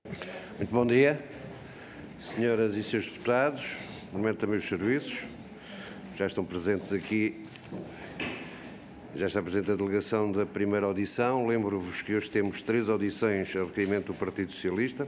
Muito bom dia, senhoras e senhores deputados, cumprimento também os serviços, já estão presentes aqui, já está presente a delegação da primeira audição. Lembro-vos que hoje temos 3 audições a requerimento do Partido Socialista,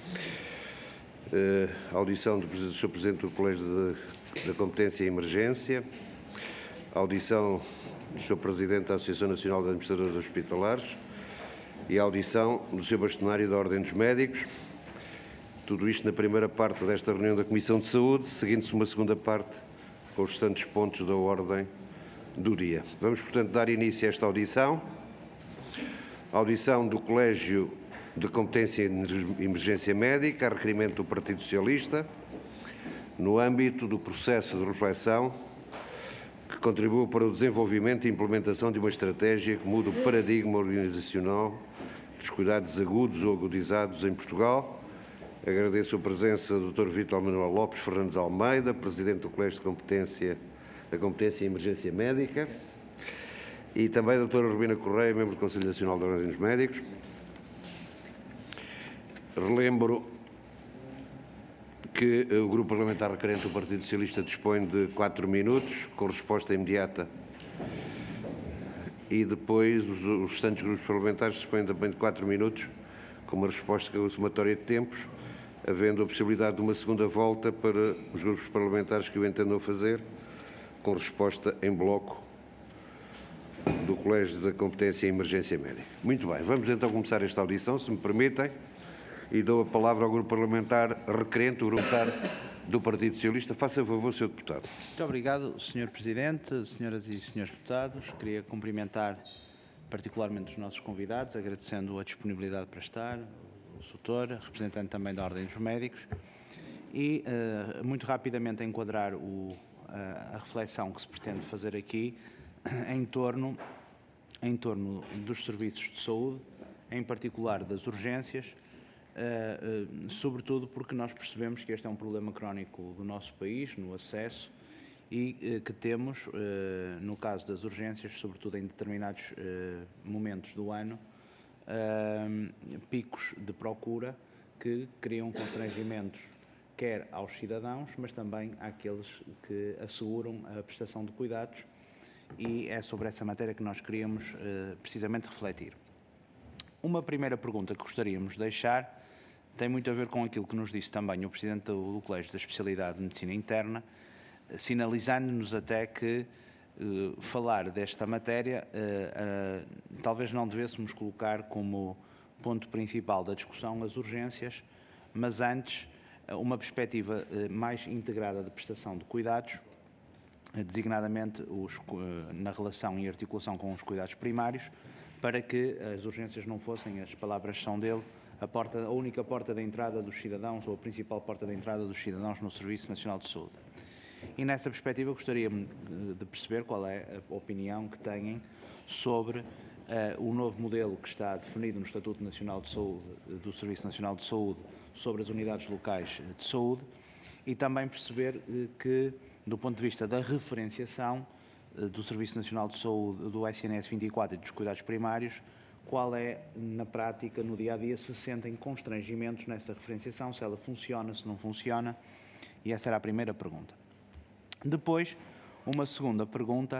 a audição do Sr. Presidente do Colégio da Competência e Emergência, a audição do Sr. Presidente da Associação Nacional de Administradores Hospitalares e a audição do Sr. Bastonário da Ordem dos Médicos. Tudo isto na primeira parte desta reunião da Comissão de Saúde, seguindo-se uma segunda parte com os restantes pontos da ordem do dia. Vamos, portanto, dar início a esta audição. A audição do Colégio de Competência e Emergência Médica, a requerimento do Partido Socialista, no âmbito do processo de reflexão que contribuiu para o desenvolvimento e implementação de uma estratégia que muda o paradigma organizacional dos cuidados agudos ou agudizados em Portugal. Agradeço a presença do Dr. Vítor Manuel Lopes Fernandes Almeida, Presidente do Colégio da Competência e Emergência Médica, e também a Dra. Rubina Correia, membro do Conselho Nacional da Ordem dos Médicos. Relembro que o Grupo Parlamentar requerente do Partido Socialista dispõe de 4 minutos, com resposta imediata, e depois os restantes grupos parlamentares dispõem também de 4 minutos, com uma resposta somatória de tempos, havendo a possibilidade de uma segunda volta para os grupos parlamentares que o entendam fazer, com resposta em bloco do Colégio da Competência e Emergência Médica. Muito bem, vamos então começar esta audição, se me permitem, e dou a palavra ao grupo parlamentar requerente, o grupo parlamentar do Partido Socialista. Faça favor, Sr. Deputado. Muito obrigado, Sr. Presidente, senhoras e senhores deputados. Queria cumprimentar particularmente os nossos convidados, agradecendo a disponibilidade para estar, o Soutor, representante também da Ordem dos Médicos, e muito rapidamente enquadrar a reflexão que se pretende fazer aqui em torno dos serviços de saúde, em particular das urgências, sobretudo porque nós percebemos que este é um problema crónico do nosso país, no acesso, e que temos, no caso das urgências, sobretudo em determinados momentos do ano, picos de procura que criam constrangimentos quer aos cidadãos, mas também àqueles que asseguram a prestação de cuidados, e é sobre essa matéria que nós queríamos precisamente refletir. Uma primeira pergunta que gostaríamos de deixar tem muito a ver com aquilo que nos disse também o Presidente do Colégio da Especialidade de Medicina Interna, sinalizando-nos até que falar desta matéria talvez não devêssemos colocar como ponto principal da discussão as urgências, mas antes uma perspectiva mais integrada de prestação de cuidados, designadamente na relação e articulação com os cuidados primários, para que as urgências não fossem, as palavras são dele, a única porta de entrada dos cidadãos ou a principal porta de entrada dos cidadãos no Serviço Nacional de Saúde. E nessa perspectiva gostaria de perceber qual é a opinião que têm sobre o novo modelo que está definido no Estatuto Nacional de Saúde, do Serviço Nacional de Saúde, sobre as unidades locais de saúde, e também perceber que, do ponto de vista da referenciação do Serviço Nacional de Saúde, do SNS 24 e dos cuidados primários, qual é, na prática, no dia-a-dia, se sentem constrangimentos nessa referenciação, se ela funciona, se não funciona, e essa era a primeira pergunta. Depois, uma segunda pergunta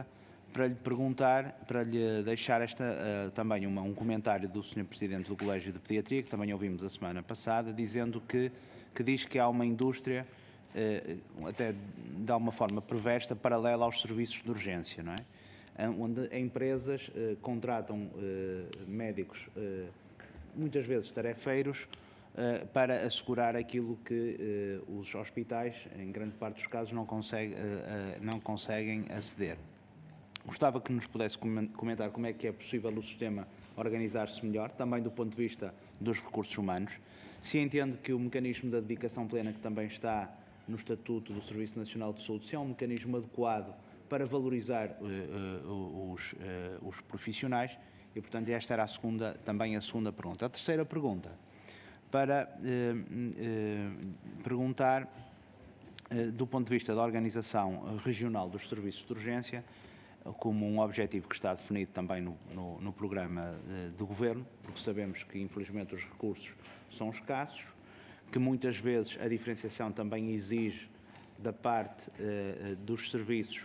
para lhe deixar também um comentário do Sr. Presidente do Colégio de Pediatria, que também ouvimos a semana passada, dizendo que diz que há uma indústria, até de uma forma perversa, paralela aos serviços de urgência, não é? Onde empresas contratam médicos, muitas vezes tarefeiros, para assegurar aquilo que os hospitais, em grande parte dos casos, não conseguem aceder. Gostava que nos pudesse comentar como é que é possível o sistema organizar-se melhor, também do ponto de vista dos recursos humanos. Se entende que o mecanismo da dedicação plena, que também está no Estatuto do Serviço Nacional de Saúde, se é um mecanismo adequado para valorizar os profissionais, e, portanto, esta era também a segunda pergunta. A terceira pergunta, para perguntar, do ponto de vista da organização regional dos serviços de urgência, como um objetivo que está definido também no programa de governo, porque sabemos que, infelizmente, os recursos são escassos, que muitas vezes a diferenciação também exige da parte dos serviços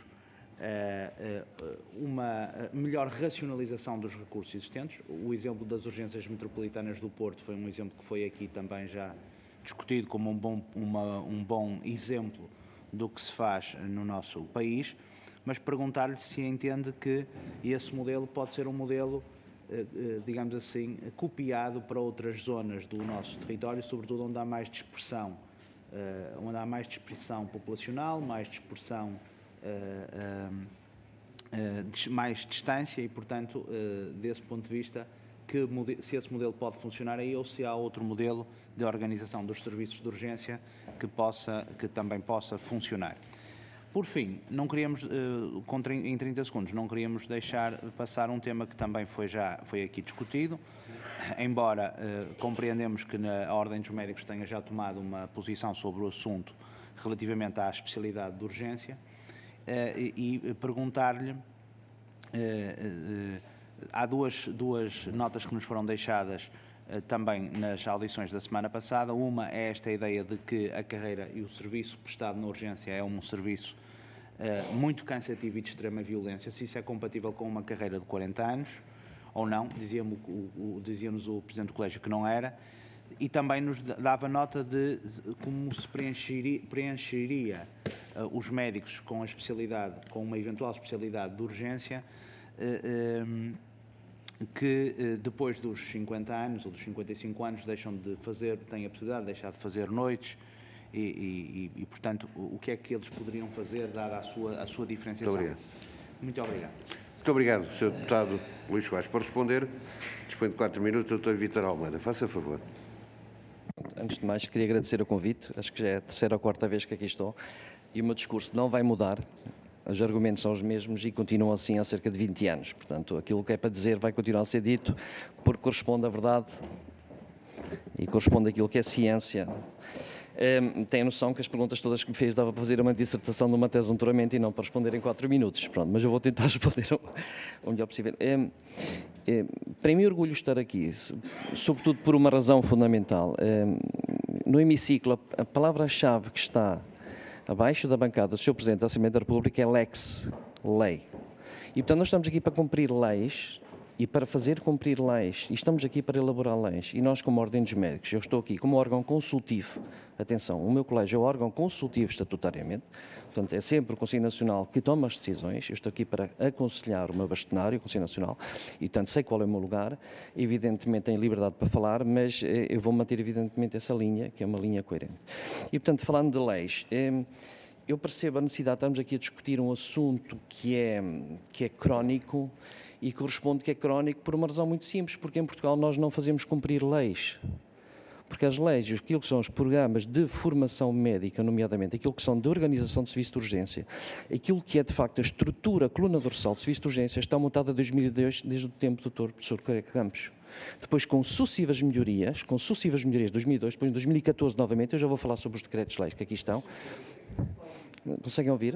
uma melhor racionalização dos recursos existentes. O exemplo das urgências metropolitanas do Porto foi um exemplo que foi aqui também já discutido como um bom exemplo do que se faz no nosso país, mas perguntar-lhe se entende que esse modelo pode ser um modelo, digamos assim, copiado para outras zonas do nosso território, sobretudo onde há mais dispersão, populacional, mais dispersão, mais distância e, portanto, desse ponto de vista, se esse modelo pode funcionar aí ou se há outro modelo de organização dos serviços de urgência que também possa funcionar. Por fim, não queríamos, em 30 segundos, não queríamos deixar passar um tema que também foi aqui discutido, embora compreendemos que a Ordem dos Médicos tenha já tomado uma posição sobre o assunto relativamente à especialidade de urgência, e perguntar-lhe, há duas notas que nos foram deixadas também nas audições da semana passada. Uma é esta ideia de que a carreira e o serviço prestado na urgência é um serviço muito cansativo e de extrema violência, se isso é compatível com uma carreira de 40 anos ou não. Dizia-nos o Presidente do Colégio que não era, e também nos dava nota de como se preencheria os médicos com uma eventual especialidade de urgência, que depois dos 50 anos ou dos 55 anos têm a possibilidade de deixar de fazer noites e portanto, o que é que eles poderiam fazer, dada a sua diferenciação? Muito obrigado. Muito obrigado. Muito obrigado, Sr. Deputado Luís Soares. Para responder, dispõe de 4 minutos, Dr. Vítor Almeida. Faça favor. Antes de mais, queria agradecer o convite. Acho que já é a terceira ou quarta vez que aqui estou. E o meu discurso não vai mudar. Os argumentos são os mesmos e continuam assim há cerca de 20 anos. Portanto, aquilo que é para dizer vai continuar a ser dito, porque corresponde à verdade e corresponde àquilo que é ciência. Tem a noção que as perguntas todas que me fez dava para fazer uma dissertação de uma tese de doutoramento e não para responder em 4 minutos. Pronto, mas eu vou tentar responder o melhor possível. Para mim, orgulho estar aqui, sobretudo por uma razão fundamental. No hemiciclo, a palavra-chave que está abaixo da bancada do Sr. Presidente da Assembleia da República é lex, lei. E, portanto, nós estamos aqui para cumprir leis e para fazer cumprir leis. E estamos aqui para elaborar leis. E nós, como Ordem dos Médicos, eu estou aqui como órgão consultivo. Atenção, o meu colégio é o órgão consultivo estatutariamente. Portanto, é sempre o Conselho Nacional que toma as decisões. Eu estou aqui para aconselhar o meu bastonário, o Conselho Nacional, e, portanto, sei qual é o meu lugar. Evidentemente, tenho liberdade para falar, mas eu vou manter, evidentemente, essa linha, que é uma linha coerente. E, portanto, falando de leis, eu percebo a necessidade de estarmos aqui a discutir um assunto que é crónico e corresponde que é crónico por uma razão muito simples, porque em Portugal nós não fazemos cumprir leis. Porque as leis e aquilo que são os programas de formação médica, nomeadamente aquilo que são de organização de serviço de urgência, aquilo que é de facto a estrutura, a coluna dorsal de serviço de urgência, está montada em 2002, desde o tempo do Dr. Professor Correia Campos. Depois, com sucessivas melhorias de 2002, depois em 2014 novamente, eu já vou falar sobre os decretos-leis que aqui estão. Conseguem ouvir?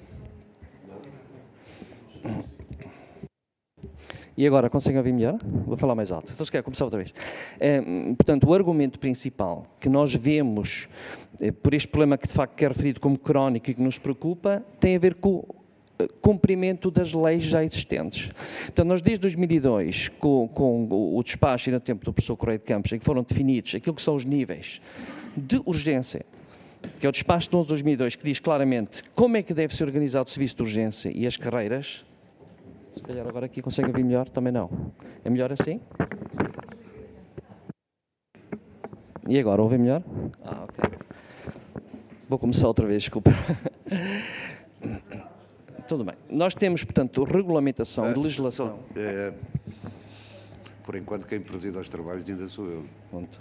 E agora, conseguem ouvir melhor? Vou falar mais alto. Então, se quer começar outra vez. Portanto, o argumento principal que nós vemos por este problema que, de facto, é referido como crónico e que nos preocupa, tem a ver com o cumprimento das leis já existentes. Portanto, nós desde 2002, com o despacho e no tempo do professor Correia de Campos, em que foram definidos aquilo que são os níveis de urgência, que é o despacho de 11 de 2002, que diz claramente como é que deve ser organizado o serviço de urgência e as carreiras. Se calhar agora aqui conseguem ouvir melhor, também não. É melhor assim? E agora, ouvem melhor? Ok. Vou começar outra vez, desculpa. Tudo bem. Nós temos, portanto, regulamentação de legislação. Por enquanto, quem preside aos trabalhos ainda sou eu. Ponto.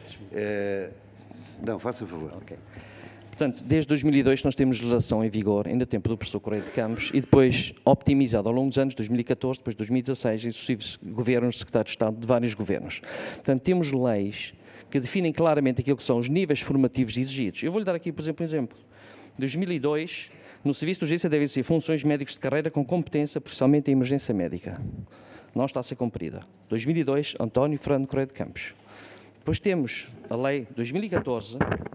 Não, faça favor. Ok. Portanto, desde 2002 nós temos legislação em vigor, ainda tempo do professor Correia de Campos, e depois optimizada ao longo dos anos, 2014, depois 2016, em sucessivos governos, secretários de Estado de vários governos. Portanto, temos leis que definem claramente aquilo que são os níveis formativos exigidos. Eu vou-lhe dar aqui, por exemplo, um exemplo. 2002, no serviço de urgência devem ser funções médicos de carreira com competência, principalmente em emergência médica. Não está a ser cumprida. 2002, António Fernando Correia de Campos. Depois temos a lei 2014,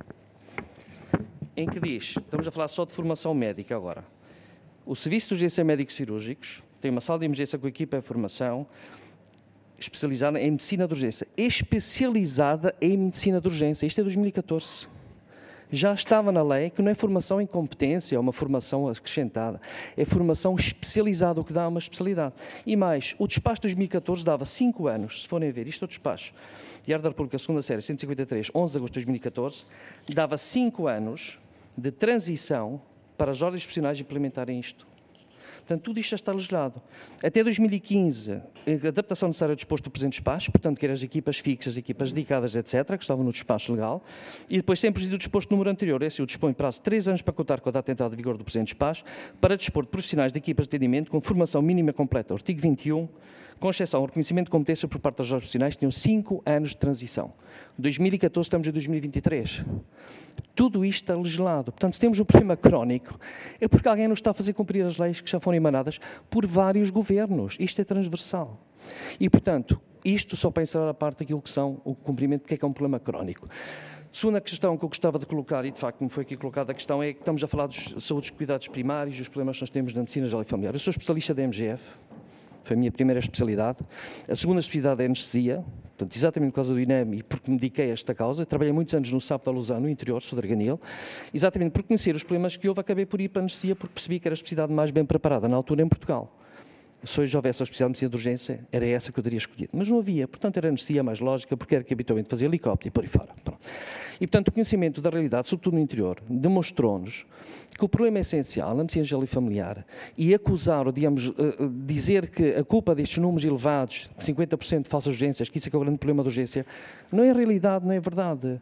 em que diz, estamos a falar só de formação médica agora, o serviço de urgência médicos cirúrgicos tem uma sala de emergência com equipa de formação especializada em medicina de urgência. Especializada em medicina de urgência. Isto é 2014. Já estava na lei que não é formação em competência, é uma formação acrescentada. É formação especializada, o que dá uma especialidade. E mais, o despacho de 2014 dava 5 anos, se forem ver, isto é o despacho. Diário da República, segunda série, 153, 11 de agosto de 2014, dava 5 anos de transição para as ordens profissionais implementarem isto. Portanto, tudo isto já está legislado. Até 2015, a adaptação necessária ao disposto do presente despacho, portanto, quer as equipas fixas, equipas dedicadas, etc., que estavam no despacho legal, e depois sempre o disposto no número anterior. Esse o dispõe prazo de 3 anos para contar com a data de entrada de vigor do presente despacho, para dispor de profissionais de equipas de atendimento com formação mínima completa. Artigo 21, com exceção ao reconhecimento de competência por parte das ordens profissionais, tinham 5 anos de transição. 2014, estamos em 2023. Tudo isto está legislado. Portanto, se temos um problema crónico, é porque alguém não está a fazer cumprir as leis que já foram emanadas por vários governos. Isto é transversal. E, portanto, isto só para encerrar a parte daquilo que são o cumprimento, porque é que é um problema crónico. Segunda questão que eu gostava de colocar, e de facto me foi aqui colocada a questão, é que estamos a falar de saúde dos cuidados primários, dos problemas que nós temos na medicina geral e familiar. Eu sou especialista da MGF, foi a minha primeira especialidade. A segunda especialidade é anestesia, portanto, exatamente por causa do INEM e porque me dediquei a esta causa. Trabalhei muitos anos no SAP da Lausanne, no interior, sou de Arganil. Exatamente por conhecer os problemas que houve, acabei por ir para a anestesia porque percebi que era a especialidade mais bem preparada na altura em Portugal. Se hoje houvesse a especialidade de medicina de urgência, era essa que eu teria escolhido. Mas não havia, portanto era a anestesia mais lógica, porque era que habitualmente fazia helicóptero e por aí fora. Pronto. E, portanto, o conhecimento da realidade, sobretudo no interior, demonstrou-nos que o problema essencial na medicina geral e familiar e acusar, ou digamos, dizer que a culpa destes números elevados, 50% de falsas urgências, que isso é que é o grande problema da urgência, não é realidade, não é verdade.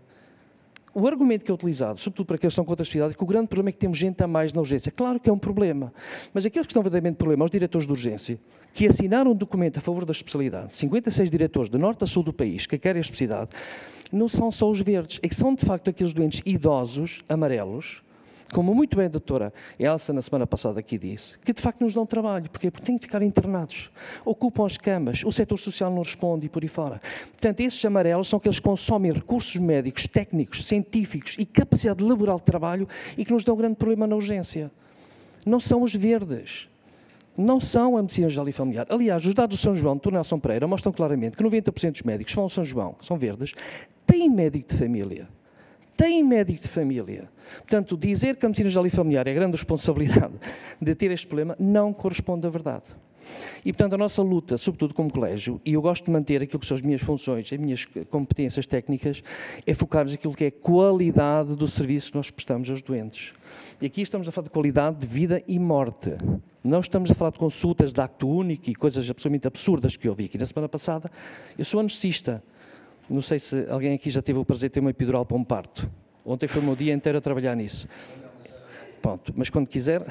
O argumento que é utilizado, sobretudo para a questão contra a sociedade, é que o grande problema é que temos gente a mais na urgência. Claro que é um problema, mas aqueles que estão verdadeiramente problema, os diretores de urgência, que assinaram um documento a favor da especialidade, 56 diretores de norte a sul do país que querem a especialidade, não são só os verdes, é que são de facto aqueles doentes idosos, amarelos, como muito bem a doutora Elsa na semana passada aqui disse, que de facto nos dão trabalho. Porquê? Porque têm que ficar internados. Ocupam as camas, o setor social não responde e por aí fora. Portanto, esses amarelos são aqueles que consomem recursos médicos, técnicos, científicos e capacidade laboral de trabalho e que nos dão um grande problema na urgência. Não são os verdes. Não são a medicina geral e familiar. Aliás, os dados do São João, de Dr. Nelson Pereira, mostram claramente que 90% dos médicos que vão ao São João, que são verdes, têm médico de família. Têm médico de família. Portanto, dizer que a medicina geral e familiar é a grande responsabilidade de ter este problema não corresponde à verdade. E, portanto, a nossa luta, sobretudo como colégio, e eu gosto de manter aquilo que são as minhas funções, as minhas competências técnicas, é focar-nos naquilo que é a qualidade do serviço que nós prestamos aos doentes. E aqui estamos a falar de qualidade de vida e morte. Não estamos a falar de consultas de acto único e coisas absolutamente absurdas que eu vi aqui na semana passada. Eu sou anestesista. Não sei se alguém aqui já teve o prazer de ter uma epidural para um parto. Ontem foi o meu dia inteiro a trabalhar nisso. Pronto, mas quando quiser...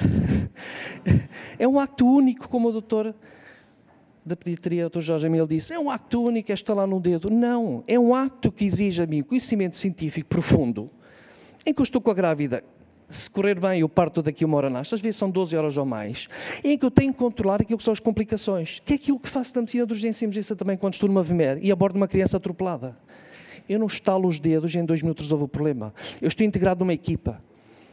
É um acto único, como o doutor da pediatria, o Dr. Jorge Emílio disse, é um acto único, é estalar no dedo. Não, é um acto que exige a mim conhecimento científico profundo, em que eu estou com a grávida, se correr bem eu parto daqui 1 hora às vezes são 12 horas ou mais, em que eu tenho que controlar aquilo que são as complicações, que é aquilo que faço na medicina de urgência e emergência também quando estou numa VMER e abordo uma criança atropelada. Eu não estalo os dedos e em 2 minutos resolvo o problema. Eu estou integrado numa equipa.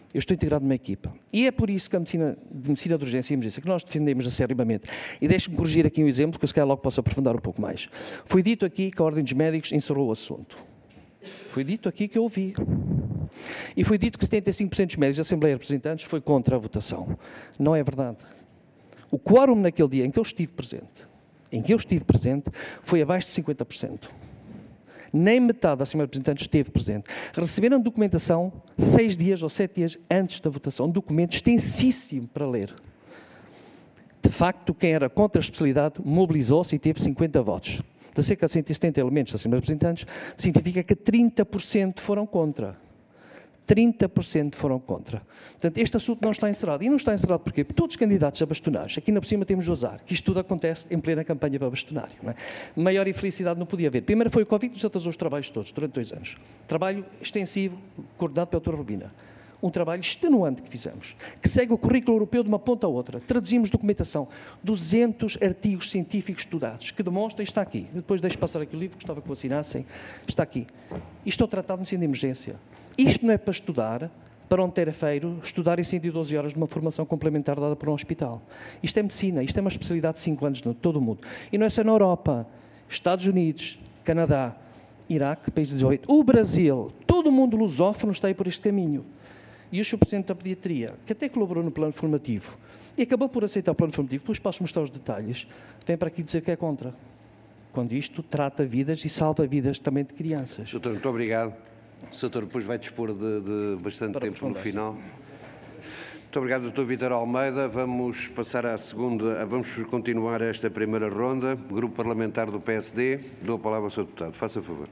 E é por isso que a medicina de urgência e emergência, que nós defendemos acerrimamente, e deixe-me corrigir aqui um exemplo, que eu se calhar logo posso aprofundar um pouco mais. Foi dito aqui que a Ordem dos Médicos encerrou o assunto. Foi dito aqui que eu ouvi. E foi dito que 75% dos médicos da Assembleia de Representantes foi contra a votação. Não é verdade. O quórum naquele dia em que eu estive presente, foi abaixo de 50%. Nem metade da Assembleia de Representantes esteve presente. Receberam documentação 6 dias ou 7 dias antes da votação. Um documento extensíssimo para ler. De facto, quem era contra a especialidade mobilizou-se e teve 50 votos. De cerca de 170 elementos da Assembleia de Representantes, significa que 30% foram contra. 30% foram contra. Portanto, este assunto não está encerrado. E não está encerrado porquê? Porque todos os candidatos a bastonários, aqui na por cima temos o azar, que isto tudo acontece em plena campanha para bastonário. Não é? Maior infelicidade não podia haver. Primeiro foi o Covid que nos atrasou os trabalhos todos, durante 2 anos. Trabalho extensivo, coordenado pela doutora Rubina. um trabalho extenuante que fizemos, que segue o currículo europeu de uma ponta a outra. Traduzimos documentação, 200 artigos científicos estudados, que demonstram, está aqui, depois deixo passar aqui o livro, gostava que o assinassem, está aqui. Isto é o Tratado de Medicina de Emergência. Isto não é para estudar, para um terceiro estudar em 112 horas de uma formação complementar dada por um hospital. Isto é medicina, isto é uma especialidade de 5 anos de todo o mundo. E não é só na Europa, Estados Unidos, Canadá, Iraque, países desenvolvidos, o Brasil, todo o mundo lusófono está aí por este caminho. E o Sr. Presidente da Pediatria, que até colaborou no plano formativo, e acabou por aceitar o plano formativo, depois posso mostrar os detalhes, vem para aqui dizer que é contra. Quando isto trata vidas e salva vidas também de crianças. Doutor, muito obrigado. O Doutor depois vai dispor de bastante Para tempo no aprofundar, final. Muito obrigado, Dr. Vítor Almeida. Vamos passar à segunda, vamos continuar esta primeira ronda. Grupo Parlamentar do PSD, dou a palavra ao Sr. Deputado. Faça favor.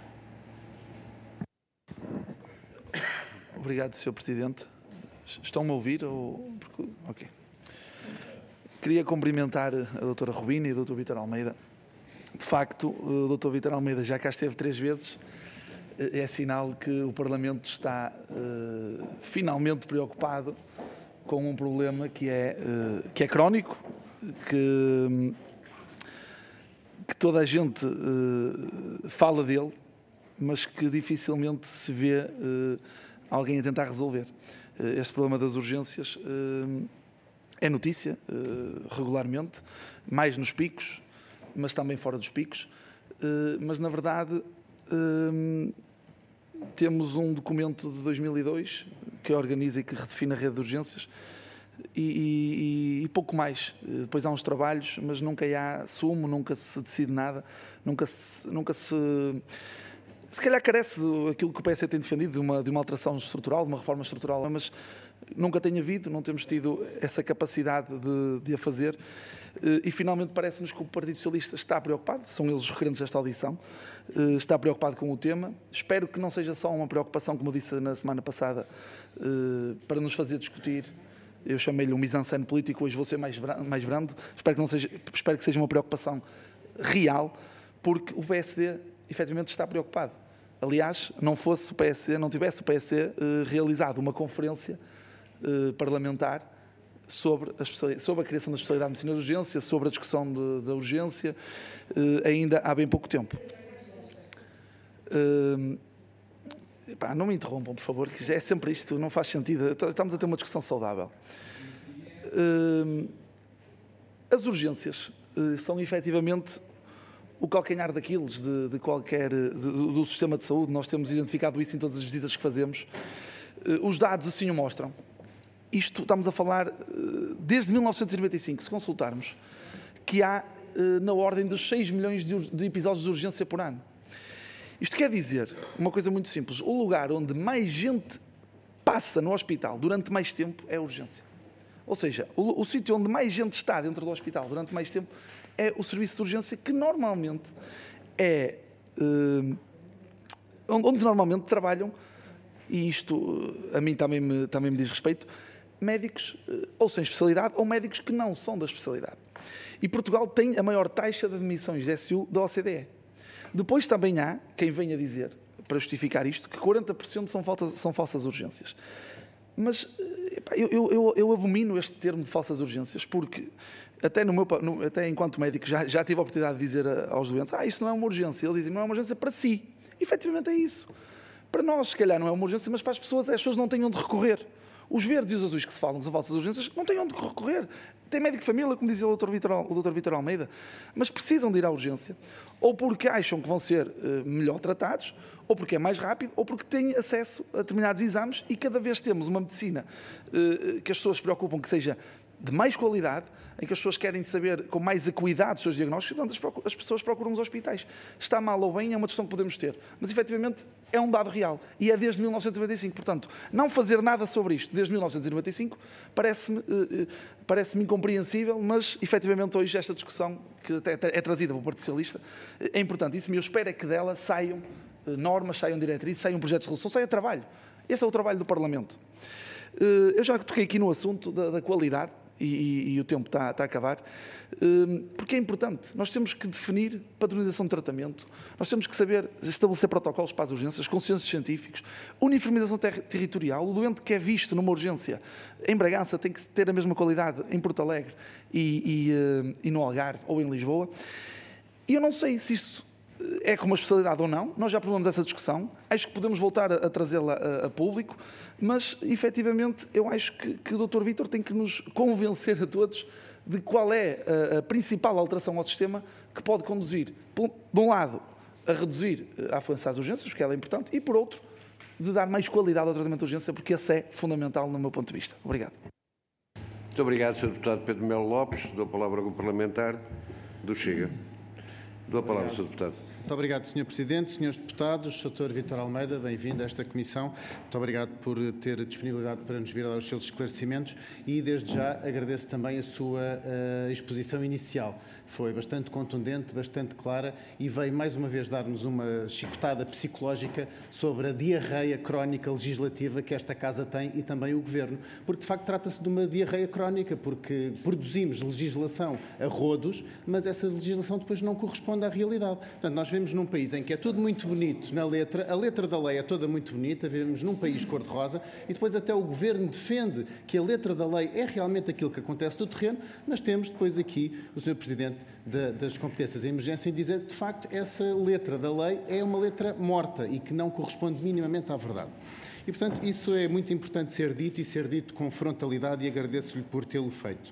Obrigado, Sr. Presidente. Estão-me a ouvir? Ok. Queria cumprimentar a doutora Rubina e o Dr. Vítor Almeida. De facto, o Dr. Vítor Almeida já cá esteve 3 vezes. É sinal que o Parlamento está finalmente preocupado com um problema que é crónico, que toda a gente fala dele, mas que dificilmente se vê alguém a tentar resolver. Este problema das urgências é notícia regularmente, mais nos picos, mas também fora dos picos. Mas, na verdade, temos um documento de 2002 que organiza e que redefine a rede de urgências e pouco mais. Depois há uns trabalhos, mas nunca há sumo, nunca se decide nada, nunca se... Se calhar carece aquilo que o PS tem defendido de uma alteração estrutural, de uma reforma estrutural, mas nunca tem havido, não temos tido essa capacidade de a fazer. E finalmente parece-nos que o Partido Socialista está preocupado, são eles os requerentes desta audição, está preocupado com o tema. Espero que não seja só uma preocupação, como eu disse na semana passada, para nos fazer discutir. Eu chamei-lhe um mise-en-scène político, hoje vou ser mais brando. Espero que seja uma preocupação real, porque o PSD efetivamente está preocupado. Aliás, não tivesse o PSD realizado uma conferência parlamentar sobre a criação da especialidade de medicina de urgência, sobre a discussão da urgência, ainda há bem pouco tempo. Não me interrompam, por favor, que é sempre isto, não faz sentido. Estamos a ter uma discussão saudável. As urgências são efetivamente o calcanhar daqueles do sistema de saúde. Nós temos identificado isso em todas as visitas que fazemos. Os dados assim o mostram. Isto estamos a falar desde 1995, se consultarmos, que há na ordem dos 6 milhões de episódios de urgência por ano. Isto quer dizer uma coisa muito simples: o lugar onde mais gente passa no hospital durante mais tempo é a urgência. Ou seja, o sítio onde mais gente está dentro do hospital durante mais tempo é o serviço de urgência, que normalmente é onde normalmente trabalham, e isto a mim também me diz respeito, médicos ou sem especialidade ou médicos que não são da especialidade. E Portugal tem a maior taxa de admissões de SU da OCDE. Depois também há quem venha dizer, para justificar isto, que 40% são falsas urgências. Mas eu abomino este termo de falsas urgências, porque até enquanto médico já tive a oportunidade de dizer aos doentes: isto não é uma urgência. Eles dizem: não é uma urgência para si. E, efetivamente é isso. Para nós, se calhar, não é uma urgência, mas para as pessoas não têm onde recorrer. Os verdes e os azuis que se falam, que são falsas urgências, não têm onde recorrer. Tem médico de família, como dizia o Dr. Vítor Almeida, mas precisam de ir à urgência, ou porque acham que vão ser melhor tratados, ou porque é mais rápido, ou porque têm acesso a determinados exames, e cada vez temos uma medicina que as pessoas se preocupam que seja de mais qualidade, em que as pessoas querem saber com mais acuidade os seus diagnósticos, portanto as pessoas procuram os hospitais. Está mal ou bem é uma questão que podemos ter, mas efetivamente é um dado real, e é desde 1995. Portanto, não fazer nada sobre isto desde 1995 parece-me incompreensível, mas efetivamente hoje esta discussão, que até é trazida pelo Partido Socialista, é importantíssima, e eu espero é que dela saiam normas, saiam diretrizes, saiam projetos de resolução, saia trabalho. Esse é o trabalho do Parlamento. Eu já toquei aqui no assunto da qualidade. e o tempo está a acabar, porque é importante. Nós temos que definir padronização de tratamento, nós temos que saber estabelecer protocolos para as urgências, consensos científicos, uniformização territorial. O doente que é visto numa urgência em Bragança tem que ter a mesma qualidade em Porto Alegre e no Algarve ou em Lisboa. E eu não sei se isso é como uma especialidade ou não, nós já provamos essa discussão, acho que podemos voltar a trazê-la a público, mas, efetivamente, eu acho que o Dr. Vítor tem que nos convencer a todos de qual é a principal alteração ao sistema que pode conduzir, de um lado, a reduzir a afluência às urgências, porque ela é importante, e, por outro, de dar mais qualidade ao tratamento de urgência, porque esse é fundamental no meu ponto de vista. Obrigado. Muito obrigado, Sr. Deputado Pedro Melo Lopes. Dou a palavra ao Grupo Parlamentar do Chega. Dou a palavra, Sr. Deputado. Muito obrigado, Sr. Presidente, Srs. Deputados, Sr. Vítor Almeida, bem-vindo a esta Comissão. Muito obrigado por ter disponibilidade para nos vir a dar os seus esclarecimentos e, desde já, agradeço também a sua exposição inicial. Foi bastante contundente, bastante clara e veio mais uma vez dar-nos uma chicotada psicológica sobre a diarreia crónica legislativa que esta Casa tem e também o Governo. Porque, de facto, trata-se de uma diarreia crónica, porque produzimos legislação a rodos, mas essa legislação depois não corresponde à realidade. Portanto, nós vivemos num país em que é tudo muito bonito na letra, a letra da lei é toda muito bonita, vivemos num país cor-de-rosa e depois até o Governo defende que a letra da lei é realmente aquilo que acontece no terreno, mas temos depois aqui o Sr. Presidente das competências em emergência em dizer que, de facto, essa letra da lei é uma letra morta e que não corresponde minimamente à verdade. E, portanto, isso é muito importante ser dito e ser dito com frontalidade e agradeço-lhe por tê-lo feito.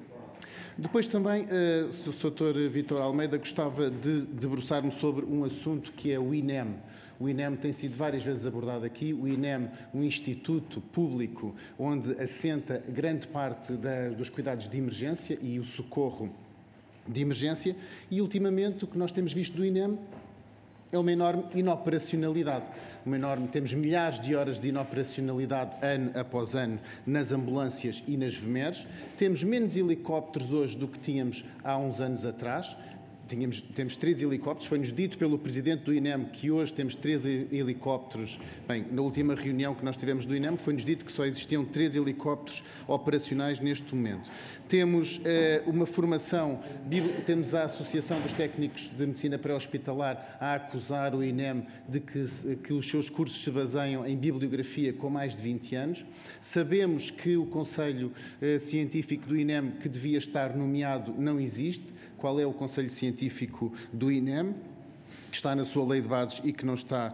Depois também, o Sr. Vítor Almeida gostava de debruçar-me sobre um assunto que é o INEM. O INEM tem sido várias vezes abordado aqui. O INEM, um instituto público onde assenta grande parte dos cuidados de emergência e o socorro de emergência. E, ultimamente, o que nós temos visto do INEM é uma enorme inoperacionalidade. Temos milhares de horas de inoperacionalidade ano após ano nas ambulâncias e nas VMERs. Temos menos helicópteros hoje do que tínhamos há uns anos atrás. Temos 3 helicópteros. Foi-nos dito pelo Presidente do INEM que hoje temos 3 helicópteros. Bem, na última reunião que nós tivemos do INEM, foi-nos dito que só existiam 3 helicópteros operacionais neste momento. Temos uma formação, temos a Associação dos Técnicos de Medicina Pré-Hospitalar a acusar o INEM de que os seus cursos se baseiam em bibliografia com mais de 20 anos. Sabemos que o Conselho Científico do INEM, que devia estar nomeado, não existe. Qual é o Conselho Científico do INEM, que está na sua lei de bases e que não está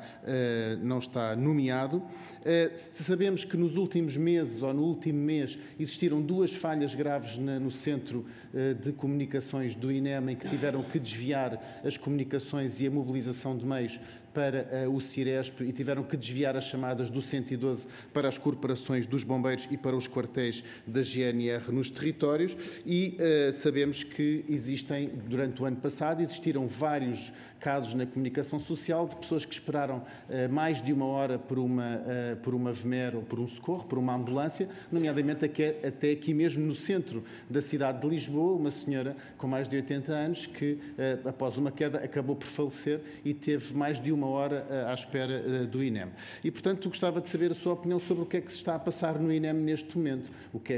nomeado. Sabemos que nos últimos meses, ou no último mês, existiram 2 falhas graves no Centro de Comunicações do INEM, em que tiveram que desviar as comunicações e a mobilização de meios para o Ciresp e tiveram que desviar as chamadas do 112 para as corporações dos bombeiros e para os quartéis da GNR nos territórios e sabemos que durante o ano passado, existiram vários casos na comunicação social de pessoas que esperaram mais de 1 hora por uma VMER ou por um socorro, por uma ambulância, nomeadamente até aqui mesmo no centro da cidade de Lisboa, uma senhora com mais de 80 anos que, após uma queda, acabou por falecer e teve mais de 1 hora à espera do INEM. E, portanto, gostava de saber a sua opinião sobre o que é que se está a passar no INEM neste momento, porque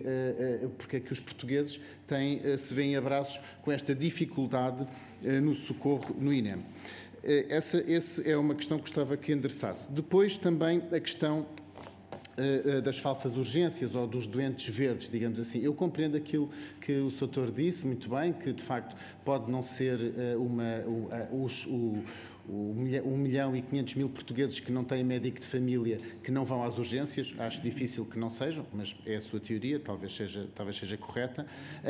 é que os portugueses se veem abraços com esta dificuldade no socorro no INEM. Essa é uma questão que gostava que endereçasse. Depois também a questão das falsas urgências ou dos doentes verdes, digamos assim. Eu compreendo aquilo que o Sr. disse, muito bem, que de facto pode não ser 1.500.000 portugueses que não têm médico de família que não vão às urgências. Acho difícil que não sejam, mas é a sua teoria, talvez seja correta.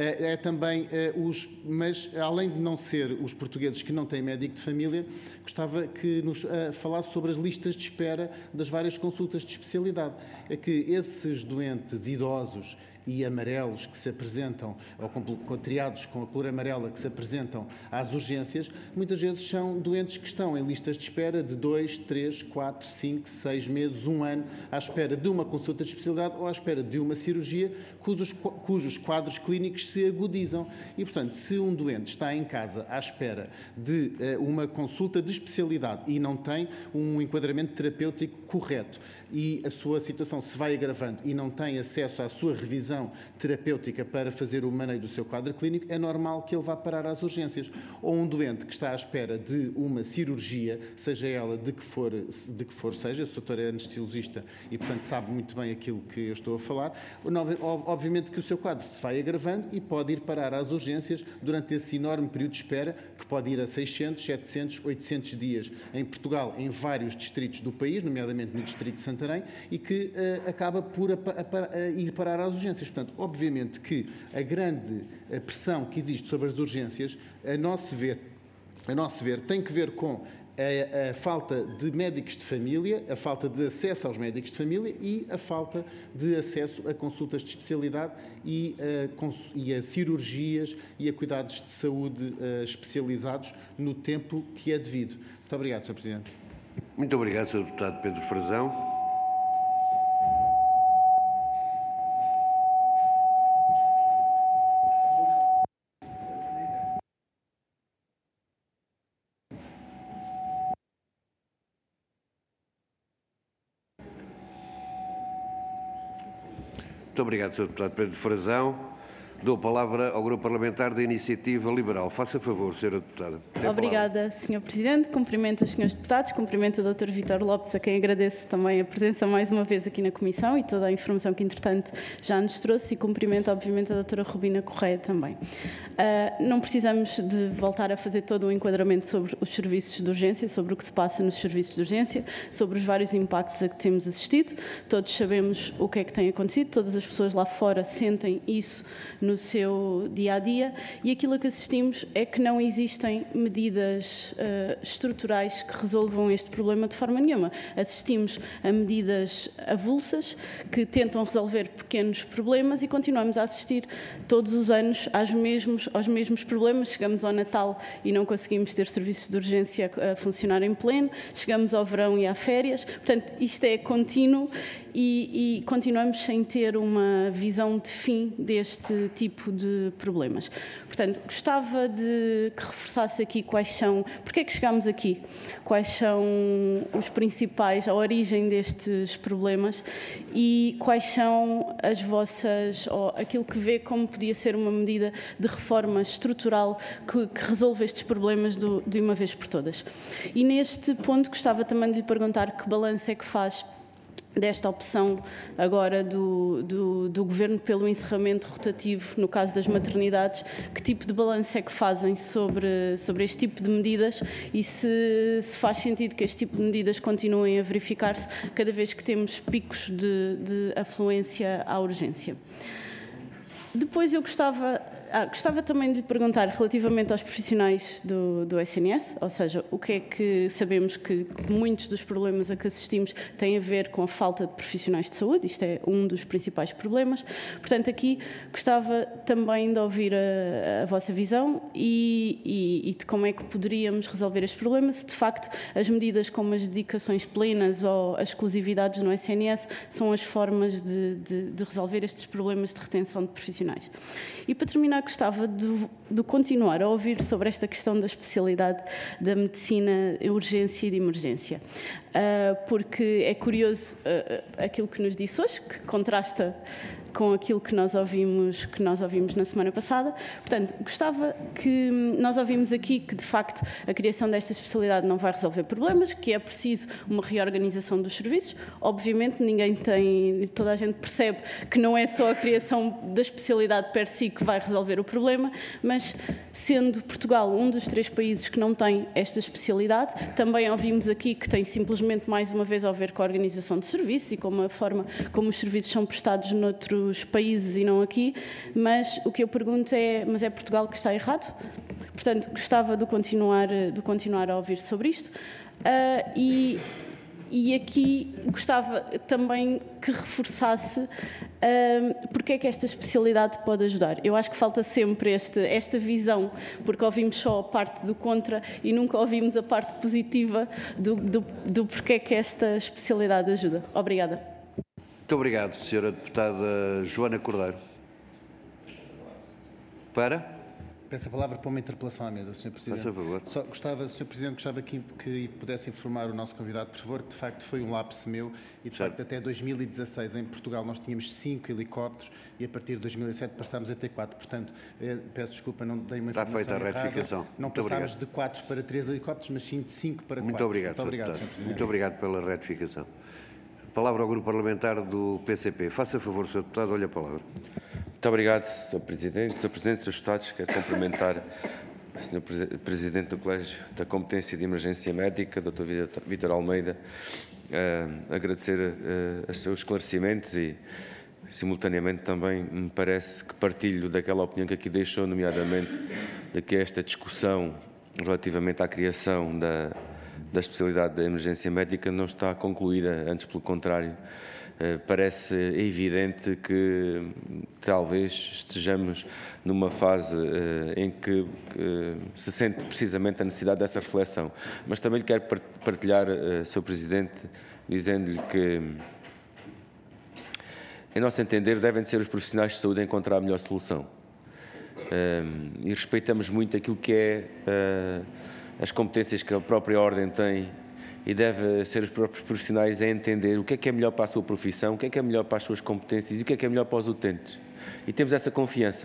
Mas além de não ser os portugueses que não têm médico de família, gostava que nos falasse sobre as listas de espera das várias consultas de especialidade. É que esses doentes idosos e amarelos que se apresentam, ou triados com a cor amarela que se apresentam às urgências, muitas vezes são doentes que estão em listas de espera de 2, 3, 4, 5, 6 meses, 1 ano, à espera de uma consulta de especialidade ou à espera de uma cirurgia cujos quadros clínicos se agudizam. E, portanto, se um doente está em casa à espera de uma consulta de especialidade e não tem um enquadramento terapêutico correto e a sua situação se vai agravando e não tem acesso à sua revisão decisão terapêutica para fazer o manejo do seu quadro clínico, é normal que ele vá parar às urgências. Ou um doente que está à espera de uma cirurgia, seja ela de que for seja, o doutor é anestesiologista e, portanto, sabe muito bem aquilo que eu estou a falar, obviamente que o seu quadro se vai agravando e pode ir parar às urgências durante esse enorme período de espera, que pode ir a 600, 700, 800 dias em Portugal, em vários distritos do país, nomeadamente no distrito de Santarém, e que acaba por ir parar às urgências. Portanto, obviamente que a grande pressão que existe sobre as urgências, a nosso ver, tem que ver com a falta de médicos de família, a falta de acesso aos médicos de família e a falta de acesso a consultas de especialidade e a cirurgias e a cuidados de saúde especializados no tempo que é devido. Muito obrigado, Sr. Presidente. Muito obrigado, Sr. Deputado Pedro Frazão. Muito obrigado, Sr. Deputado Pedro Frazão. Dou a palavra ao Grupo Parlamentar da Iniciativa Liberal. Faça favor, Sra. Deputada. Obrigada, Sr. Presidente. Cumprimento os Srs. Deputados, cumprimento o Dr. Vítor Lopes, a quem agradeço também a presença mais uma vez aqui na Comissão e toda a informação que, entretanto, já nos trouxe, e cumprimento, obviamente, a Dra. Rubina Correia também. Não precisamos de voltar a fazer todo um enquadramento sobre os serviços de urgência, sobre o que se passa nos serviços de urgência, sobre os vários impactos a que temos assistido. Todos sabemos o que é que tem acontecido, todas as pessoas lá fora sentem isso no seu dia-a-dia, e aquilo a que assistimos é que não existem medidas estruturais que resolvam este problema de forma nenhuma. Assistimos a medidas avulsas que tentam resolver pequenos problemas e continuamos a assistir todos os anos aos mesmos problemas. Chegamos ao Natal e não conseguimos ter serviços de urgência a funcionar em pleno, chegamos ao verão e às férias, portanto isto é contínuo e continuamos sem ter uma visão de fim deste tipo de problemas. Portanto, gostava de que reforçasse aqui porque é que chegámos aqui, quais são os principais, a origem destes problemas e quais são as vossas, ou aquilo que vê como podia ser uma medida de reforma estrutural que resolve estes problemas de uma vez por todas. E neste ponto gostava também de lhe perguntar que balanço é que faz desta opção agora do Governo pelo encerramento rotativo no caso das maternidades. Que tipo de balanço é que fazem sobre este tipo de medidas e se faz sentido que este tipo de medidas continuem a verificar-se cada vez que temos picos de afluência à urgência? Depois eu gostava também de lhe perguntar relativamente aos profissionais do SNS, ou seja, o que é que sabemos que muitos dos problemas a que assistimos têm a ver com a falta de profissionais de saúde, isto é um dos principais problemas. Portanto, aqui gostava também de ouvir a vossa visão e de como é que poderíamos resolver este problema, se de facto as medidas como as dedicações plenas ou as exclusividades no SNS são as formas de resolver estes problemas de retenção de profissionais. E para terminar, gostava de continuar a ouvir sobre esta questão da especialidade da medicina de urgência e de emergência, porque é curioso aquilo que nos disse hoje, que contrasta com aquilo que nós ouvimos na semana passada. Portanto, gostava que nós ouvimos aqui que, de facto, a criação desta especialidade não vai resolver problemas, que é preciso uma reorganização dos serviços. Obviamente, toda a gente percebe que não é só a criação da especialidade per si que vai resolver o problema, mas sendo Portugal um dos 3 países que não tem esta especialidade, também ouvimos aqui que tem simplesmente, mais uma vez, a ver com a organização de serviços e com a forma como os serviços são prestados noutros países e não aqui, mas o que eu pergunto mas é Portugal que está errado? Portanto, gostava de continuar a ouvir sobre isto. E aqui gostava também que reforçasse porque é que esta especialidade pode ajudar. Eu acho que falta sempre esta visão, porque ouvimos só a parte do contra e nunca ouvimos a parte positiva do porque é que esta especialidade ajuda. Obrigada. Muito obrigado, Sra. Deputada Joana Cordeiro. Peço a palavra para uma interpelação à mesa, Sr. Presidente. Faça favor. Só gostava, Sr. Presidente, gostava que pudesse informar o nosso convidado, por favor, que de facto foi um lapso meu e de facto até 2016 em Portugal nós tínhamos 5 helicópteros e a partir de 2007 passámos a ter 4. Portanto, peço desculpa, não dei uma informação Está feita a retificação. errada. Não Muito passámos obrigado. de 4 para 3 helicópteros, mas sim de 5 para 4. Muito obrigado, Muito obrigado, Sr. Sr. Deputado. Presidente. Muito obrigado pela retificação. Palavra ao Grupo Parlamentar do PCP. Faça favor, Sr. Deputado, olhe a palavra. Muito obrigado, Sr. Presidente. Sr. Presidente dos Deputados, quero cumprimentar o Sr. Presidente do Colégio da Competência de Emergência Médica, Dr. Vítor Almeida, agradecer os seus esclarecimentos e, simultaneamente, também me parece que partilho daquela opinião que aqui deixou, nomeadamente de que esta discussão relativamente à criação da especialidade da emergência médica não está concluída, antes pelo contrário. Parece evidente que talvez estejamos numa fase em que se sente precisamente a necessidade dessa reflexão. Mas também lhe quero partilhar, Sr. Presidente, dizendo-lhe que, em nosso entender, devem ser os profissionais de saúde a encontrar a melhor solução. E respeitamos muito aquilo que é as competências que a própria Ordem tem e deve ser os próprios profissionais a entender o que é melhor para a sua profissão, o que é melhor para as suas competências e o que é melhor para os utentes. E temos essa confiança.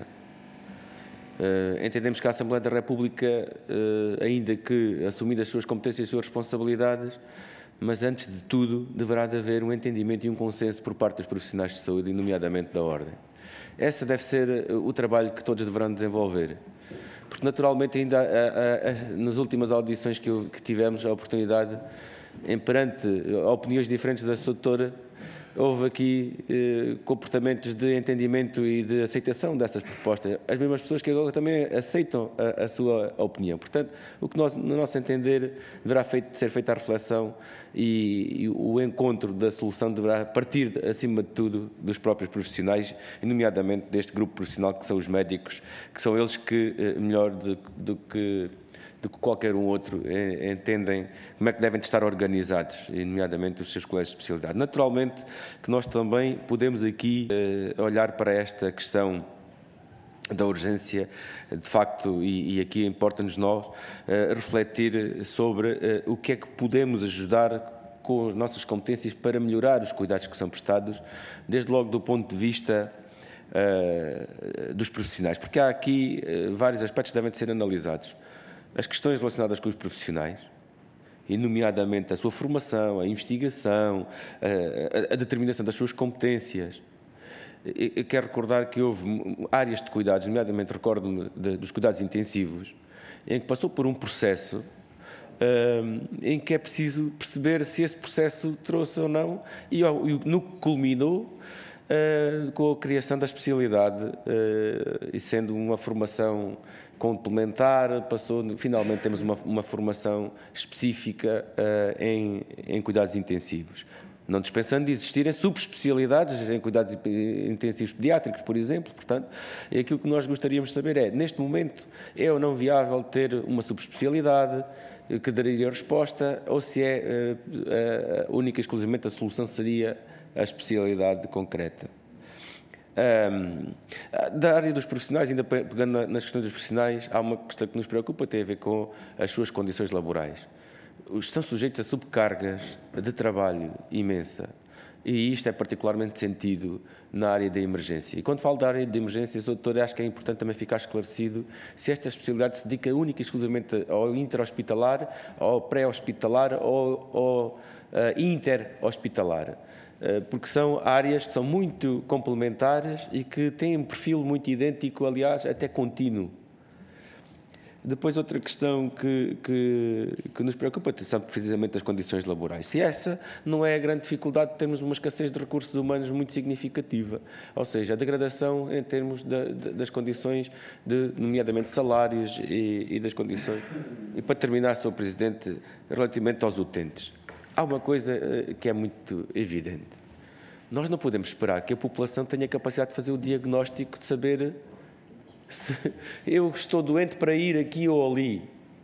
Entendemos que a Assembleia da República, ainda que assumindo as suas competências e as suas responsabilidades, mas antes de tudo deverá de haver um entendimento e um consenso por parte dos profissionais de saúde, e nomeadamente da Ordem. Esse deve ser o trabalho que todos deverão desenvolver. Porque, naturalmente, ainda nas últimas audições que tivemos a oportunidade, perante opiniões diferentes da sua doutora, houve aqui comportamentos de entendimento e de aceitação dessas propostas. As mesmas pessoas que agora também aceitam a sua opinião. Portanto, o que no nosso entender deverá ser feita a reflexão e o encontro da solução deverá partir, acima de tudo, dos próprios profissionais, e nomeadamente deste grupo profissional que são os médicos, que são eles que, melhor do que qualquer um outro, entendem como é que devem estar organizados, e nomeadamente os seus colégios de especialidade. Naturalmente que nós também podemos aqui olhar para esta questão da urgência, de facto, e aqui importa-nos nós refletir sobre o que é que podemos ajudar com as nossas competências para melhorar os cuidados que são prestados, desde logo do ponto de vista dos profissionais, porque há aqui vários aspectos que devem ser analisados. As questões relacionadas com os profissionais, e nomeadamente a sua formação, a investigação, a determinação das suas competências. Eu quero recordar que houve áreas de cuidados, nomeadamente recordo-me dos cuidados intensivos, em que passou por um processo em que é preciso perceber se esse processo trouxe ou não, e no que culminou com a criação da especialidade, e sendo uma formação complementar, finalmente temos uma formação específica em cuidados intensivos. Não dispensando de existirem subespecialidades em cuidados intensivos pediátricos, por exemplo. Portanto, aquilo que nós gostaríamos de saber é, neste momento, é ou não viável ter uma subespecialidade que daria resposta, ou se é única e exclusivamente a solução seria a especialidade concreta. Da área dos profissionais, ainda pegando nas questões dos profissionais, há uma questão que nos preocupa, tem a ver com as suas condições laborais. Estão sujeitos a subcargas de trabalho imensa, e isto é particularmente sentido na área da emergência. E quando falo da área de emergência, Sr. Doutor, acho que é importante também ficar esclarecido se esta especialidade se dedica única e exclusivamente ao intra-hospitalar, ao pré-hospitalar ou ao inter-hospitalar. Porque são áreas que são muito complementares e que têm um perfil muito idêntico, aliás, até contínuo. Depois, outra questão que nos preocupa são precisamente as condições laborais. Se essa não é a grande dificuldade, temos uma escassez de recursos humanos muito significativa, ou seja, a degradação em termos das condições, nomeadamente salários e das condições. E para terminar, Sr. Presidente, relativamente aos utentes. Há uma coisa que é muito evidente. Nós não podemos esperar que a população tenha capacidade de fazer o diagnóstico, de saber se eu estou doente para ir aqui ou ali.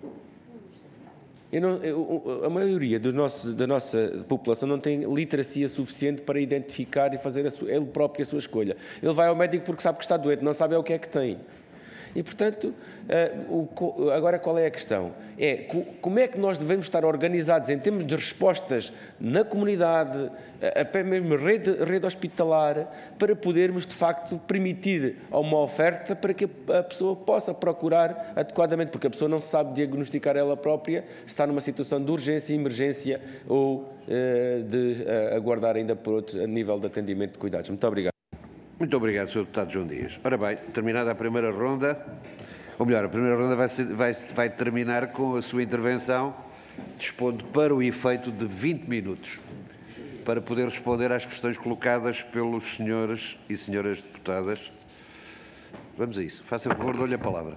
A maioria da nossa população não tem literacia suficiente para identificar e fazer ele próprio a sua escolha. Ele vai ao médico porque sabe que está doente, não sabe o que é que tem. E, portanto, agora qual é a questão? Como é que nós devemos estar organizados em termos de respostas na comunidade, até mesmo rede hospitalar, para podermos, de facto, permitir uma oferta para que a pessoa possa procurar adequadamente, porque a pessoa não sabe diagnosticar ela própria se está numa situação de urgência, emergência ou de aguardar ainda por outro nível de atendimento de cuidados. Muito obrigado. Muito obrigado, Sr. Deputado João Dias. Ora bem, terminada a primeira ronda, ou melhor, a primeira ronda vai terminar com a sua intervenção, dispondo para o efeito de 20 minutos, para poder responder às questões colocadas pelos senhores e senhoras deputadas. Vamos a isso. Faça favor, dou-lhe a palavra.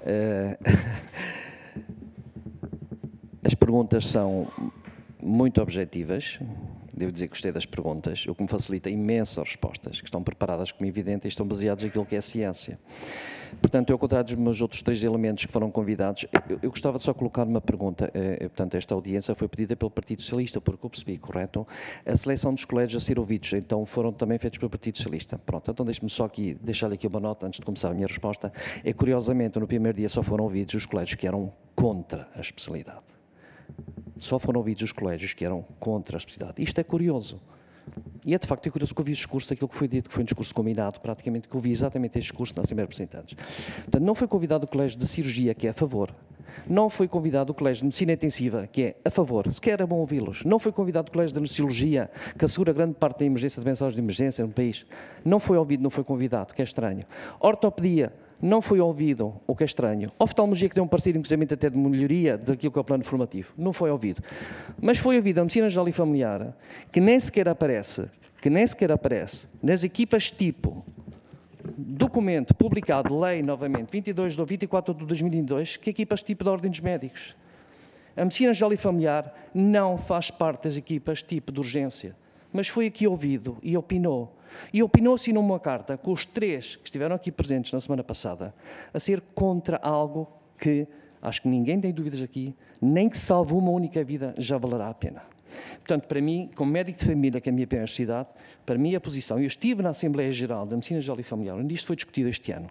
As perguntas são muito objetivas. Devo dizer que gostei das perguntas, o que me facilita imensas respostas, que estão preparadas, como evidente, e estão baseadas naquilo que é ciência. Portanto, ao contrário dos meus outros 3 elementos que foram convidados, eu gostava de só colocar uma pergunta. Portanto, esta audiência foi pedida pelo Partido Socialista, porque eu percebi, correto? A seleção dos colégios a ser ouvidos, então, foram também feitos pelo Partido Socialista. Pronto, então deixe-me só aqui, deixar aqui uma nota, antes de começar a minha resposta. Curiosamente, no primeiro dia só foram ouvidos os colégios que eram contra a especialidade. Só foram ouvidos os colégios que eram contra a especialidade. Isto é curioso. E é de facto curioso que eu vi o discurso daquilo que foi dito, que foi um discurso combinado, praticamente, que eu vi exatamente este discurso na Assembleia de Representantes. Portanto, não foi convidado o Colégio de Cirurgia, que é a favor. Não foi convidado o Colégio de Medicina Intensiva, que é a favor. Sequer era bom ouvi-los. Não foi convidado o Colégio de Anestesiologia, que assegura grande parte da emergência de mensagens de emergência no país. Não foi ouvido, não foi convidado, que é estranho. Ortopedia. Não foi ouvido, o que é estranho. Oftalmologia, que deu um parecer, inclusive, até de melhoria daquilo que é o plano formativo. Não foi ouvido. Mas foi ouvido a medicina geral e familiar, que nem sequer aparece nas equipas tipo, documento publicado, lei, novamente, 24 de 2022, que equipas tipo da Ordem dos Médicos. A medicina geral e familiar não faz parte das equipas tipo de urgência, mas foi aqui ouvido e opinou. E assinou uma carta com os 3 que estiveram aqui presentes na semana passada a ser contra algo que, acho que ninguém tem dúvidas aqui, nem que salve uma única vida já valerá a pena. Portanto, para mim, como médico de família, que é a minha necessidade, para mim a posição, eu estive na Assembleia Geral da Medicina Geral e Familiar, onde isto foi discutido este ano,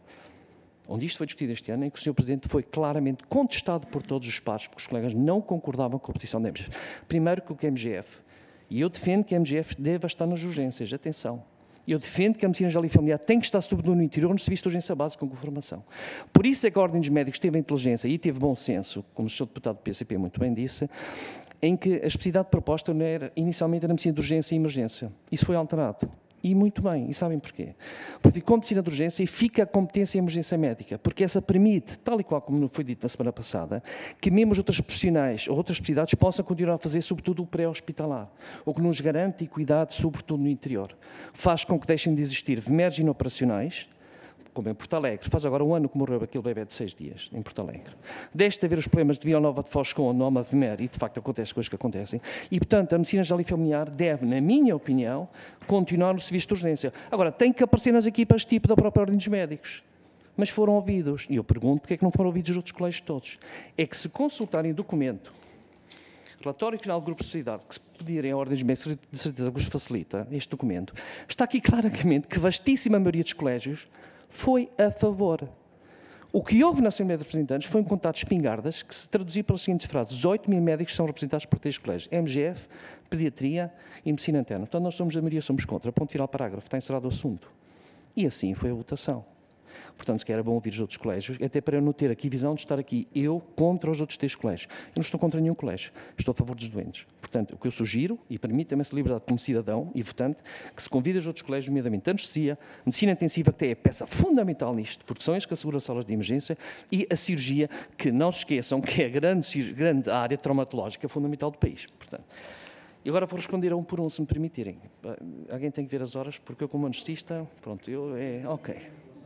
em que o Sr. Presidente foi claramente contestado por todos os pares, porque os colegas não concordavam com a posição da MGF. Primeiro que o MGF, e eu defendo que a MGF deva estar nas urgências, atenção. Eu defendo que a medicina geral e familiar tem que estar, sobretudo no interior, no serviço de urgência básica com formação. Por isso é que a Ordem dos Médicos teve a inteligência e teve bom senso, como o Sr. Deputado do PCP muito bem disse, em que a especialidade proposta não era, inicialmente era a medicina de urgência e emergência. Isso foi alterado. E muito bem, e sabem porquê? Porque ficou a medicina de urgência e fica a competência em emergência médica, porque essa permite, tal e qual como foi dito na semana passada, que mesmo os outros profissionais ou outras especialidades possam continuar a fazer, sobretudo, o pré-hospitalar, o que nos garante equidade, sobretudo no interior. Faz com que deixem de existir VMERs inoperacionais, como em Porto Alegre. Faz agora 1 ano que morreu aquele bebê de 6 dias, em Porto Alegre. Deixe de haver os problemas de Vila Nova de Foscon, onde não há uma VMER, e de facto acontecem coisas que acontecem. E, portanto, a medicina geral e familiar deve, na minha opinião, continuar no serviço de urgência. Agora, tem que aparecer nas equipas tipo da própria Ordem dos Médicos. Mas foram ouvidos. E eu pergunto porque é que não foram ouvidos os outros colégios todos. É que se consultarem o documento, relatório final do Grupo de Sociedade, que se pedirem a Ordem dos Médicos, de certeza que vos facilita este documento, está aqui claramente que vastíssima maioria dos colégios foi a favor. O que houve na Assembleia de Representantes foi um contato de espingardas que se traduziu pelas seguintes frases: 18 mil médicos são representados por 3 colégios, MGF, Pediatria e Medicina Interna. Portanto, nós somos a maioria, somos contra. Ponto final parágrafo, está encerrado o assunto. E assim foi a votação. Portanto, se quer, é bom ouvir os outros colégios, até para eu não ter aqui visão de estar aqui eu contra os outros 3 colégios. Eu não estou contra nenhum colégio, estou a favor dos doentes. Portanto, o que eu sugiro, e permita-me essa liberdade como cidadão e votante, que se convide os outros colégios, nomeadamente anestesia, medicina intensiva, que é a peça fundamental nisto, porque são eles que asseguram as salas de emergência, e a cirurgia, que não se esqueçam que é a grande área traumatológica fundamental do país. Portanto, e agora vou responder a um por um, se me permitirem. Alguém tem que ver as horas, porque eu como anestesista, pronto, ok.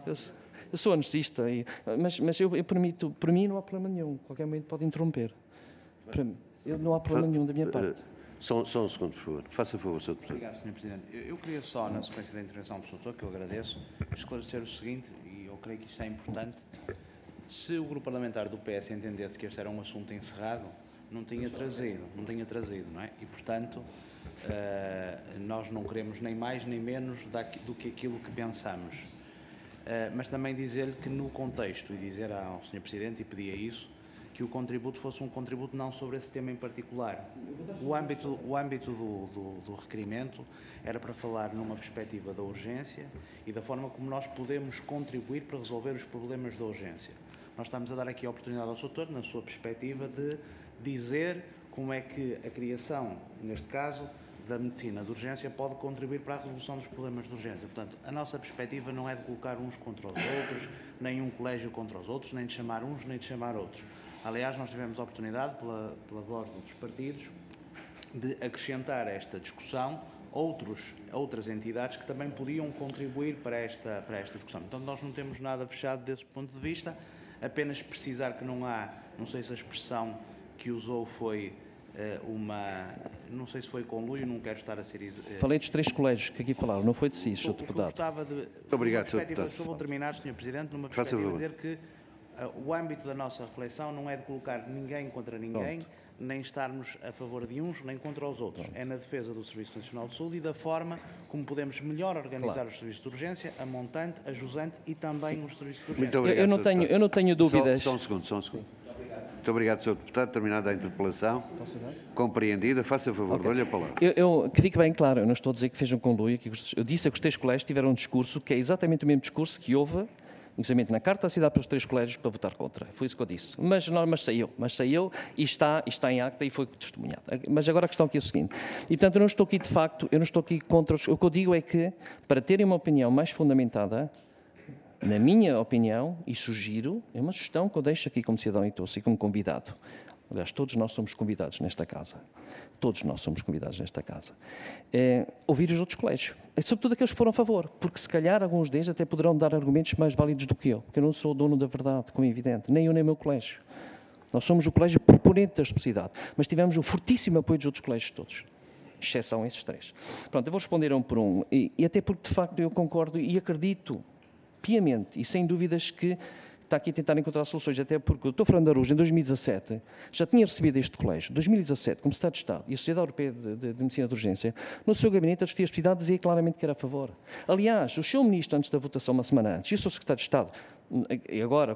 Eu sou anestesista, mas eu permito, para mim não há problema nenhum, qualquer momento pode interromper. Não há problema nenhum da minha parte. Só um segundo, por favor. Faça favor, Sr. Deputado. Obrigado, Sr. Presidente. Eu queria só, na sequência da intervenção do Sr. Doutor, que eu agradeço, esclarecer o seguinte, e eu creio que isto é importante. Se o grupo parlamentar do PS entendesse que este era um assunto encerrado, não tinha trazido, não é? E, portanto, nós não queremos nem mais nem menos do que aquilo que pensamos. mas também dizer-lhe que no contexto, e dizer ao Sr. Presidente, e pedia isso, que o contributo fosse um contributo não sobre esse tema em particular. O âmbito do requerimento era para falar numa perspectiva da urgência e da forma como nós podemos contribuir para resolver os problemas da urgência. Nós estamos a dar aqui a oportunidade ao Sr. Doutor, na sua perspectiva, de dizer como é que a criação, neste caso, da medicina de urgência pode contribuir para a resolução dos problemas de urgência. Portanto, a nossa perspectiva não é de colocar uns contra os outros, nem um colégio contra os outros, nem de chamar uns, nem de chamar outros. Aliás, nós tivemos a oportunidade, pela voz de outros partidos, de acrescentar a esta discussão outras entidades que também podiam contribuir para esta discussão. Então, nós não temos nada fechado desse ponto de vista, apenas precisar que não há, não sei se a expressão que usou foi não sei se foi conluio, não quero estar a ser... Falei dos 3 colégios que aqui falaram, não foi de si, Sr. Deputado. Gostava de... Obrigado, Sr. Deputado. Vou terminar, Sr. Presidente, numa perspectiva de dizer que o âmbito da nossa reflexão não é de colocar ninguém contra ninguém, nem estarmos a favor de uns, nem contra os outros. É na defesa do Serviço Nacional de Saúde e da forma como podemos melhor organizar os serviços de urgência, a montante, a jusante e também os serviços de urgência. Muito obrigado, eu não tenho dúvidas. Só um segundo. Muito obrigado, Sr. Deputado. Terminada a interpelação. Compreendida. Faça favor, dou-lhe a palavra. Que fique bem claro, eu não estou a dizer que fez um conluio. Eu disse que os 3 colégios tiveram um discurso que é exatamente o mesmo discurso que houve, inclusive na carta assinada pelos 3 colégios para votar contra. Foi isso que eu disse. Mas saiu e está em acta e foi testemunhado. Mas agora a questão aqui é o seguinte. E, portanto, eu não estou aqui, de facto, eu não estou aqui contra os... O que eu digo é que, para terem uma opinião mais fundamentada, na minha opinião, e sugiro, é uma sugestão que eu deixo aqui como cidadão e estou assim como convidado. Aliás, todos nós somos convidados nesta casa. Todos nós somos convidados nesta casa. Ouvir os outros colégios. Sobretudo aqueles que foram a favor. Porque se calhar alguns deles até poderão dar argumentos mais válidos do que eu. Porque eu não sou o dono da verdade, como é evidente. Nem eu, nem o meu colégio. Nós somos o colégio proponente da especialidade. Mas tivemos um fortíssimo apoio dos outros colégios todos. Exceção a esses 3. Pronto, eu vou responder um por um. E até porque, de facto, eu concordo e acredito piamente e sem dúvidas que está aqui a tentar encontrar soluções, até porque o Dr. Fernando Araújo, em 2017, já tinha recebido este colégio. 2017, como Secretário de Estado e a Sociedade Europeia de Medicina de Urgência, no seu gabinete, a discutir a especialidade, dizia claramente que era a favor. Aliás, o seu Ministro, antes da votação, uma semana antes, e o seu Secretário de Estado, e agora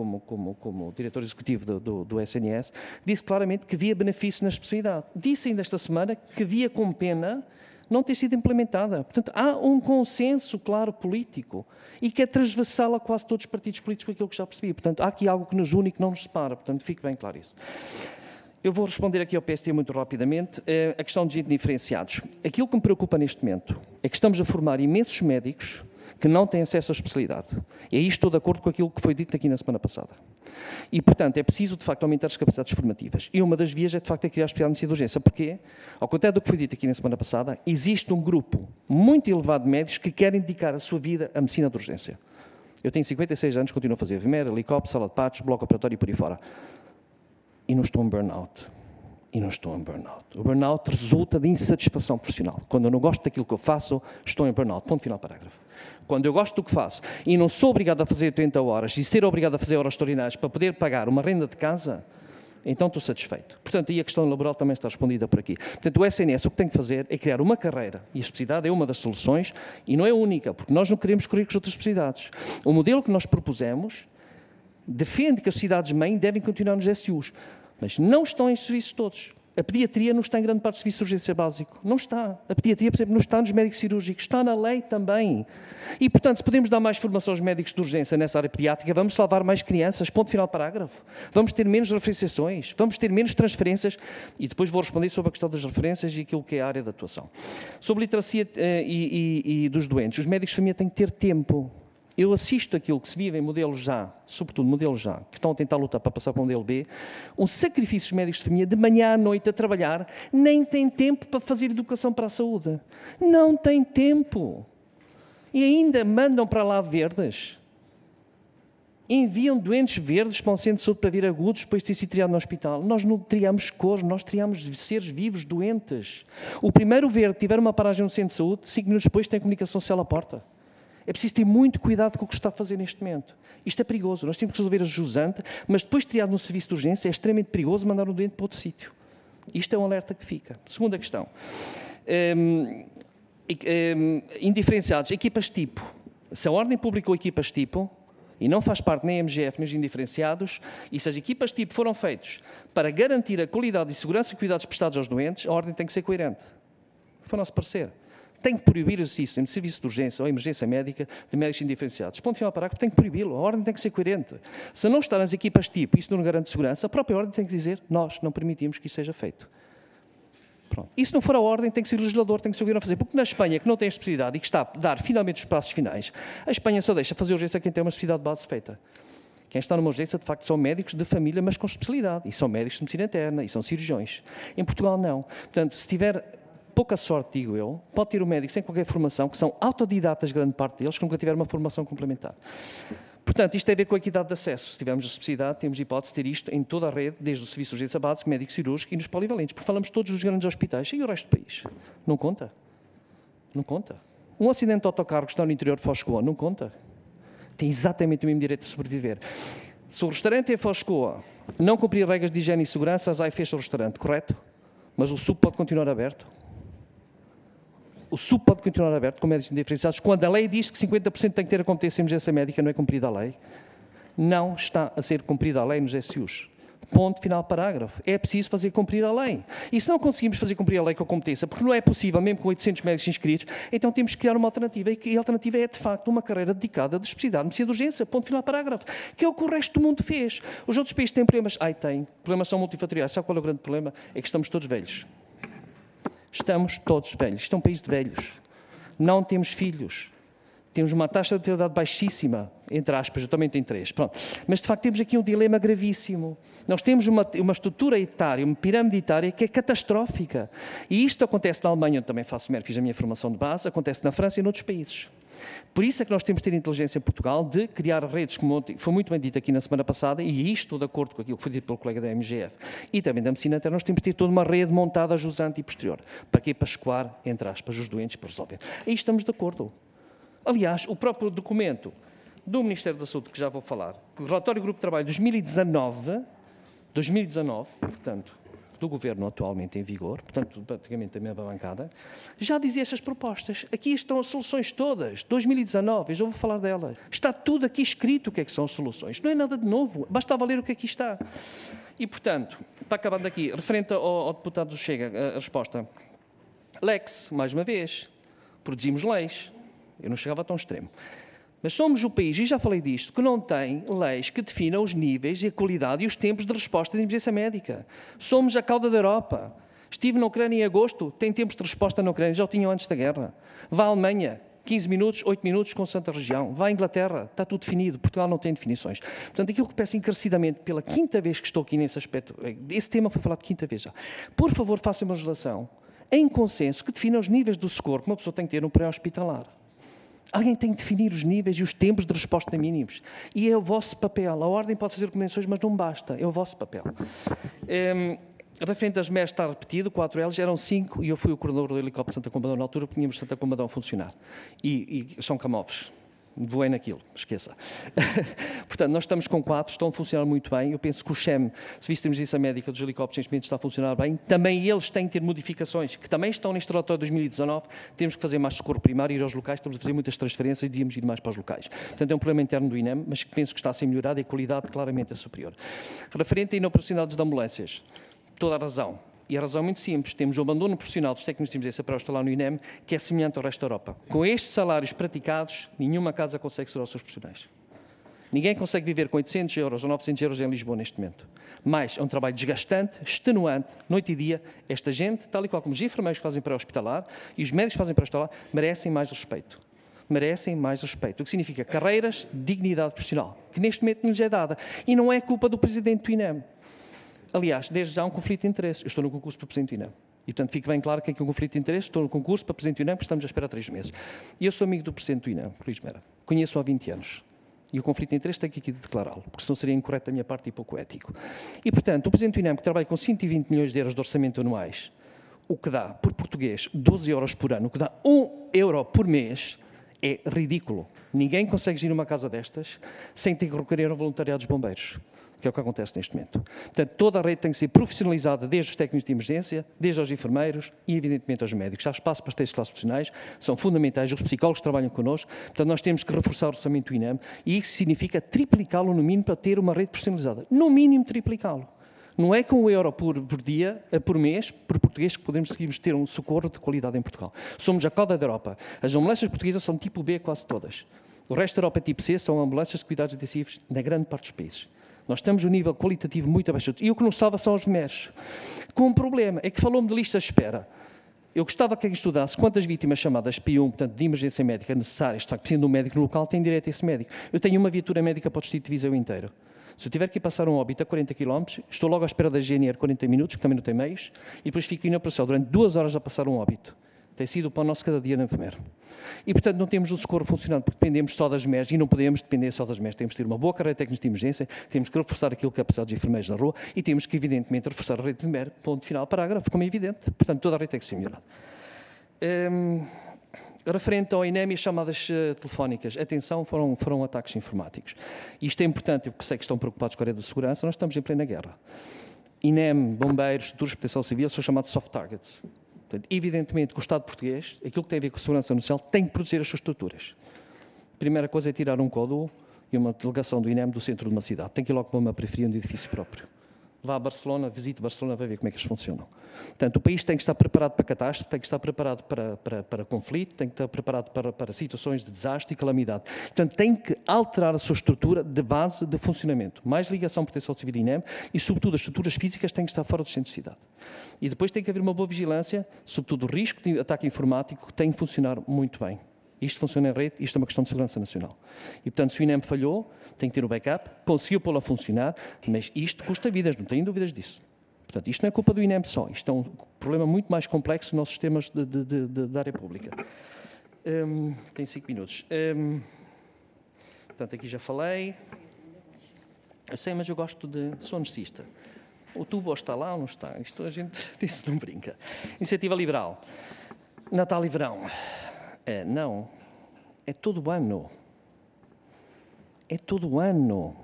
como Diretor Executivo do SNS, disse claramente que via benefício na especialidade. Disse ainda esta semana que via com pena não ter sido implementada. Portanto, há um consenso claro político e que é transversal a quase todos os partidos políticos, foi aquilo que já percebi. Portanto, há aqui algo que nos une e que não nos separa. Portanto, fique bem claro isso. Eu vou responder aqui ao PST muito rapidamente. A questão de diferenciados. Aquilo que me preocupa neste momento é que estamos a formar imensos médicos que não têm acesso à especialidade. E aí estou de acordo com aquilo que foi dito aqui na semana passada. E, portanto, é preciso, de facto, aumentar as capacidades formativas. E uma das vias é, de facto, criar a especialidade de medicina de urgência. Porquê? Ao contrário do que foi dito aqui na semana passada, existe um grupo muito elevado de médicos que querem dedicar a sua vida à medicina de urgência. Eu tenho 56 anos, continuo a fazer VMER, helicóptero, sala de partos, bloco operatório e por aí fora. E não estou em burnout. O burnout resulta de insatisfação profissional. Quando eu não gosto daquilo que eu faço, estou em burnout. Ponto final, parágrafo. Quando eu gosto do que faço e não sou obrigado a fazer 80 horas e ser obrigado a fazer horas extraordinárias para poder pagar uma renda de casa, então estou satisfeito. Portanto, aí a questão laboral também está respondida por aqui. Portanto, o SNS o que tem que fazer é criar uma carreira, e a especialidade é uma das soluções, e não é única, porque nós não queremos correr com as outras especialidades. O modelo que nós propusemos defende que as cidades-mãe devem continuar nos SUs, mas não estão em serviços todos. A pediatria não está em grande parte do serviço de urgência básico. Não está. A pediatria, por exemplo, não está nos médicos cirúrgicos. Está na lei também. E, portanto, se podemos dar mais formação aos médicos de urgência nessa área pediátrica, vamos salvar mais crianças. Ponto final, parágrafo. Vamos ter menos referenciações. Vamos ter menos transferências. E depois vou responder sobre a questão das referências e aquilo que é a área de atuação. Sobre literacia e dos doentes. Os médicos de família têm que ter tempo. Eu assisto aquilo que se vive em modelos já, sobretudo modelos já, que estão a tentar lutar para passar para o modelo B, um sacrifício dos médicos de família de manhã à noite a trabalhar, nem tem tempo para fazer educação para a saúde. Não tem tempo. E ainda mandam para lá verdes. Enviam doentes verdes para um centro de saúde para vir agudos, depois de ter sido triado no hospital. Nós não triamos cores, nós triamos seres vivos doentes. O primeiro verde tiver uma paragem no centro de saúde, 5 minutos depois tem comunicação social à porta. É preciso ter muito cuidado com o que está a fazer neste momento. Isto é perigoso. Nós temos que resolver a jusante, mas depois de triado no serviço de urgência é extremamente perigoso mandar um doente para outro sítio. Isto é um alerta que fica. Segunda questão. Indiferenciados, equipas tipo. Se a Ordem publicou equipas tipo, e não faz parte nem MGF nem os indiferenciados, e se as equipas tipo foram feitas para garantir a qualidade e segurança e cuidados prestados aos doentes, a Ordem tem que ser coerente. Foi o nosso parecer. Tem que proibir o exercício em serviço de urgência ou emergência médica de médicos indiferenciados. Ponto final parágrafo, tem que proibi-lo. A Ordem tem que ser coerente. Se não estar nas equipas tipo, isso não garante segurança, a própria Ordem tem que dizer, nós não permitimos que isso seja feito. Pronto. E se não for a Ordem, tem que ser o legislador, tem que ser o governo a fazer. Porque na Espanha, que não tem especialidade e que está a dar finalmente os passos finais, a Espanha só deixa fazer urgência a quem tem uma especialidade de base feita. Quem está numa urgência, de facto, são médicos de família, mas com especialidade. E são médicos de medicina interna, e são cirurgiões. Em Portugal, não. Portanto, se tiver pouca sorte, digo eu, pode ter um médico sem qualquer formação, que são autodidatas, grande parte deles, que nunca tiveram uma formação complementar. Portanto, isto tem a ver com a equidade de acesso. Se tivermos a especialidade, temos hipótese de ter isto em toda a rede, desde o serviço de urgência básico, médico cirúrgico e nos polivalentes, porque falamos todos dos grandes hospitais. E o resto do país? Não conta? Não conta. Um acidente de autocarro que está no interior de Foz de Coa, não conta? Tem exatamente o mesmo direito de sobreviver. Se o restaurante em Foz de Coa não cumprir regras de higiene e segurança, a SAI fecha o restaurante, correto? Mas o SUP pode continuar aberto? O SUP pode continuar aberto com médicos indiferenciados quando a lei diz que 50% tem que ter a competência em emergência médica, não é cumprida a lei? Não está a ser cumprida a lei nos SUs. Ponto final parágrafo. É preciso fazer cumprir a lei. E se não conseguimos fazer cumprir a lei com a competência, porque não é possível, mesmo com 800 médicos inscritos, então temos que criar uma alternativa. E a alternativa é, de facto, uma carreira dedicada de especialidade de medicina de urgência. Ponto final parágrafo. Que é o que o resto do mundo fez. Os outros países têm problemas. Têm. Problemas são multifatoriais. Sabe qual é o grande problema? É que estamos todos velhos. Estamos todos velhos. Isto é um país de velhos. Não temos filhos. Temos uma taxa de natalidade baixíssima, entre aspas, eu também tenho 3. Pronto. Mas, de facto, temos aqui um dilema gravíssimo. Nós temos uma estrutura etária, uma pirâmide etária que é catastrófica. E isto acontece na Alemanha, onde também fiz a minha formação de base, acontece na França e noutros países. Por isso é que nós temos de ter inteligência em Portugal de criar redes, como foi muito bem dito aqui na semana passada, e isto de acordo com aquilo que foi dito pelo colega da MGF e também da medicina interna, nós temos de ter toda uma rede montada jusante e posterior. Para quê? Para escoar, entre aspas, os doentes para resolver. Aí estamos de acordo. Aliás, o próprio documento do Ministério da Saúde, que já vou falar, o relatório do Grupo de Trabalho de 2019, portanto, do Governo atualmente em vigor, portanto, praticamente a mesma bancada, já dizia estas propostas. Aqui estão as soluções todas, 2019, eu já vou falar delas. Está tudo aqui escrito o que são as soluções. Não é nada de novo, basta ler o que aqui está. E, portanto, está acabando aqui, referente ao deputado do Chega, a resposta. Lex, mais uma vez, produzimos leis. Eu não chegava a tão extremo. Mas somos o país, e já falei disto, que não tem leis que definam os níveis e a qualidade e os tempos de resposta de emergência médica. Somos a cauda da Europa. Estive na Ucrânia em agosto, tem tempos de resposta na Ucrânia, já o tinham antes da guerra. Vá à Alemanha, 15 minutos, 8 minutos com Santa Região. Vá à Inglaterra, está tudo definido. Portugal não tem definições. Portanto, aquilo que peço encarecidamente, pela quinta vez que estou aqui nesse aspecto, esse tema foi falado quinta vez já. Por favor, façam uma legislação em consenso que defina os níveis do socorro que uma pessoa tem que ter no pré-hospitalar. Alguém tem que definir os níveis e os tempos de resposta mínimos. E é o vosso papel. A Ordem pode fazer recomendações, mas não basta. É o vosso papel. Referente às MERs está repetido, 4 Ls, eram 5, e eu fui o coordenador do helicóptero de Santa Combadão na altura, porque tínhamos Santa Combadão a funcionar. E são Camões. Voei naquilo, esqueça. Portanto, nós estamos com 4, estão a funcionar muito bem. Eu penso que o SHEM, Serviço de Emergência Médica dos Helicópteros, neste momento está a funcionar bem. Também eles têm que ter modificações, que também estão neste relatório de 2019. Temos que fazer mais socorro primário, ir aos locais, estamos a fazer muitas transferências e devíamos ir mais para os locais. Portanto, é um problema interno do INEM, mas que penso que está a ser melhorado e a qualidade claramente é superior. Referente a inoperacionalidades de ambulâncias, toda a razão. E a razão é muito simples. Temos o abandono profissional dos técnicos de emergência pré-hospitalar no INEM, que é semelhante ao resto da Europa. Com estes salários praticados, nenhuma casa consegue segurar os seus profissionais. Ninguém consegue viver com 800 euros ou 900 euros em Lisboa neste momento. Mas é um trabalho desgastante, extenuante, noite e dia. Esta gente, tal e qual como os enfermeiros que fazem pré-hospitalar e os médicos que fazem pré-hospitalar, merecem mais respeito. Merecem mais respeito. O que significa carreiras, dignidade profissional, que neste momento não lhes é dada. E não é culpa do presidente do INEM. Aliás, desde já há um conflito de interesse. Eu estou no concurso para Presidente do INEM. E, portanto, fique bem claro que é um conflito de interesse. Estou no concurso para Presidente do INEM, porque estamos a esperar 3 meses. E eu sou amigo do Presidente do INEM, Luís Mera. Conheço-o há 20 anos. E o conflito de interesse tenho que aqui declará-lo, porque senão seria incorreto da minha parte e pouco ético. E, portanto, o Presidente do INEM, que trabalha com 120 milhões de euros de orçamento anuais, o que dá, por português, 12 euros por ano, o que dá 1 euro por mês, é ridículo. Ninguém consegue ir numa casa destas sem ter que recorrer ao voluntariado dos bombeiros. que é o que acontece neste momento. Portanto, toda a rede tem que ser profissionalizada, desde os técnicos de emergência, desde aos enfermeiros e, evidentemente, aos médicos. Há espaço para as classes profissionais, são fundamentais, os psicólogos trabalham connosco, portanto, nós temos que reforçar o orçamento do INEM e isso significa triplicá-lo no mínimo para ter uma rede profissionalizada. No mínimo, triplicá-lo. Não é com €1 por dia, por mês, por português, que podemos seguir ter um socorro de qualidade em Portugal. Somos a cauda da Europa. As ambulâncias portuguesas são tipo B quase todas. O resto da Europa é tipo C, são ambulâncias de cuidados intensivos na grande parte dos países. Nós estamos a um nível qualitativo muito abaixo. E o que nos salva são os VMERs. Com um problema, é que falou-me de listas de espera. Eu gostava que quem estudasse quantas vítimas chamadas P1, portanto, de emergência médica necessárias, de facto, sendo um médico no local, tem direito a esse médico. Eu tenho uma viatura médica para o distrito de Viseu inteiro. Se eu tiver que ir passar um óbito a 40 km, estou logo à espera da GNR 40 minutos, que também não tem meios, e depois fico na operação durante 2 horas a passar um óbito. Tem sido o pão nosso cada dia na enfermeira. E, portanto, não temos o socorro funcionando, porque dependemos só das MERs e não podemos depender só das MERs. Temos que ter uma boa carreira de técnicos de emergência, temos que reforçar aquilo que é precisado de enfermeiros na rua e temos que, evidentemente, reforçar a rede de MER, ponto final, parágrafo, como é evidente. Portanto, toda a rede tem que ser melhorada. Referente ao INEM e as chamadas telefónicas, atenção, foram ataques informáticos. Isto é importante, eu sei que estão preocupados com a área da segurança, nós estamos em plena guerra. INEM, bombeiros, estruturas de proteção civil são chamados soft targets. Portanto, evidentemente que o Estado português, aquilo que tem a ver com a segurança nacional, tem que proteger as suas estruturas. A primeira coisa é tirar um código e uma delegação do INEM do centro de uma cidade. Tem que ir logo para uma periferia de um edifício próprio. Vá a Barcelona, visite Barcelona, vai ver como é que eles funcionam. Portanto, o país tem que estar preparado para catástrofe, tem que estar preparado para conflito, tem que estar preparado para situações de desastre e calamidade. Portanto, tem que alterar a sua estrutura de base de funcionamento. Mais ligação, proteção civil e INEM e, sobretudo, as estruturas físicas têm que estar fora do centro de cidade. E depois tem que haver uma boa vigilância, sobretudo o risco de ataque informático, que tem que funcionar muito bem. Isto funciona em rede, isto é uma questão de segurança nacional. E, portanto, se o INEM falhou, tem que ter o backup, conseguiu pô-lo a funcionar, mas isto custa vidas, não tenho dúvidas disso. Portanto, isto não é culpa do INEM só, isto é um problema muito mais complexo nos nossos sistemas da área pública. Tenho 5 minutos. Portanto, aqui já falei. Eu sei, mas eu gosto de... Sou anestesista. O tubo está lá ou não está? Isto a gente disse não brinca. Iniciativa Liberal. Natal e verão. Não. É todo ano. É todo ano.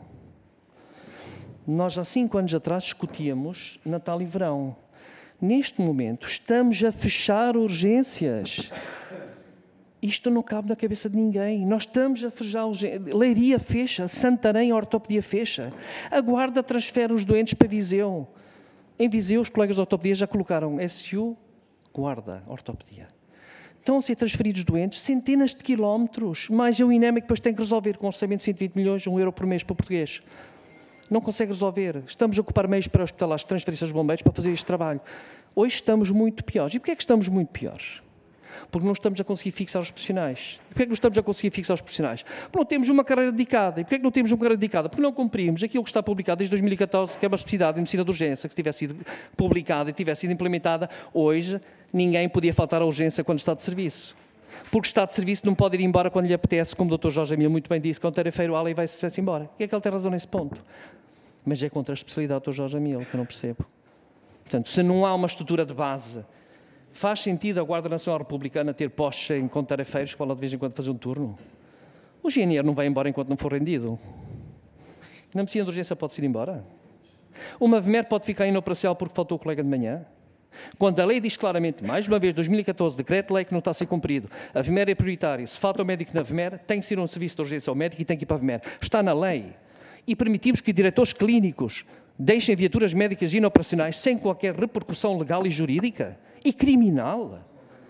Nós, há 5 anos atrás, discutíamos Natal e verão. Neste momento, estamos a fechar urgências. Isto não cabe na cabeça de ninguém. Nós estamos a fechar urgências. Leiria fecha, Santarém, a ortopedia fecha. A Guarda transfere os doentes para Viseu. Em Viseu, os colegas de ortopedia já colocaram SU, Guarda, ortopedia. Estão a ser transferidos doentes centenas de quilómetros, mais o INEM que depois tem que resolver com um orçamento de 120 milhões, €1 por mês para o português. Não consegue resolver. Estamos a ocupar meios para hospitalares, transferências de bombeiros para fazer este trabalho. Hoje estamos muito piores. E porquê é que estamos muito piores? Porque não estamos a conseguir fixar os profissionais. Porquê é que não estamos a conseguir fixar os profissionais? Porque não temos uma carreira dedicada. E porquê é que não temos uma carreira dedicada? Porque não cumprimos aquilo que está publicado desde 2014, que é uma especialidade de medicina de urgência, que se tivesse sido publicada e tivesse sido implementada, hoje ninguém podia faltar à urgência quando está de serviço. Porque está de serviço não pode ir embora quando lhe apetece, como o Dr. Jorge Amil muito bem disse, quando terça-feira o ala e vai-se embora. E é que ele tem razão nesse ponto. Mas é contra a especialidade do Dr. Jorge Amil, que eu não percebo. Portanto, se não há uma estrutura de base, faz sentido a Guarda Nacional Republicana ter postos em contarefeiros que vão lá de vez em quando fazer um turno? O GNR não vai embora enquanto não for rendido. Na medicina de urgência pode-se ir embora? Uma VMER pode ficar inoperacional porque faltou o colega de manhã? Quando a lei diz claramente, mais uma vez, 2014, decreto-lei que não está a ser cumprido, a VMER é prioritária, se falta o médico na VMER, tem que ser um serviço de urgência ao médico e tem que ir para a VMER. Está na lei. E permitimos que diretores clínicos deixem viaturas médicas inoperacionais sem qualquer repercussão legal e jurídica e criminal.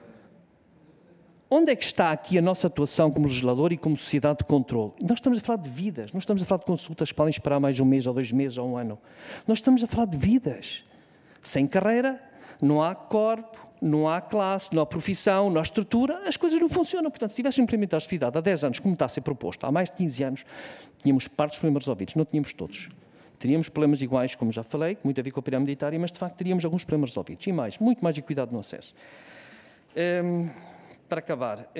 Onde é que está aqui a nossa atuação como legislador e como sociedade de controle? Nós estamos a falar de vidas, não estamos a falar de consultas que podem esperar mais um mês ou 2 meses ou 1 ano. Nós estamos a falar de vidas. Sem carreira, não há corpo, não há classe, não há profissão, não há estrutura, as coisas não funcionam. Portanto, se tivéssemos implementado a atividade há 10 anos, como está a ser proposto, há mais de 15 anos, tínhamos parte dos problemas resolvidos, não tínhamos todos. Teríamos problemas iguais, como já falei, muito a ver com a pirâmide etária, mas de facto teríamos alguns problemas resolvidos. E mais, muito mais equidade no acesso. Para acabar,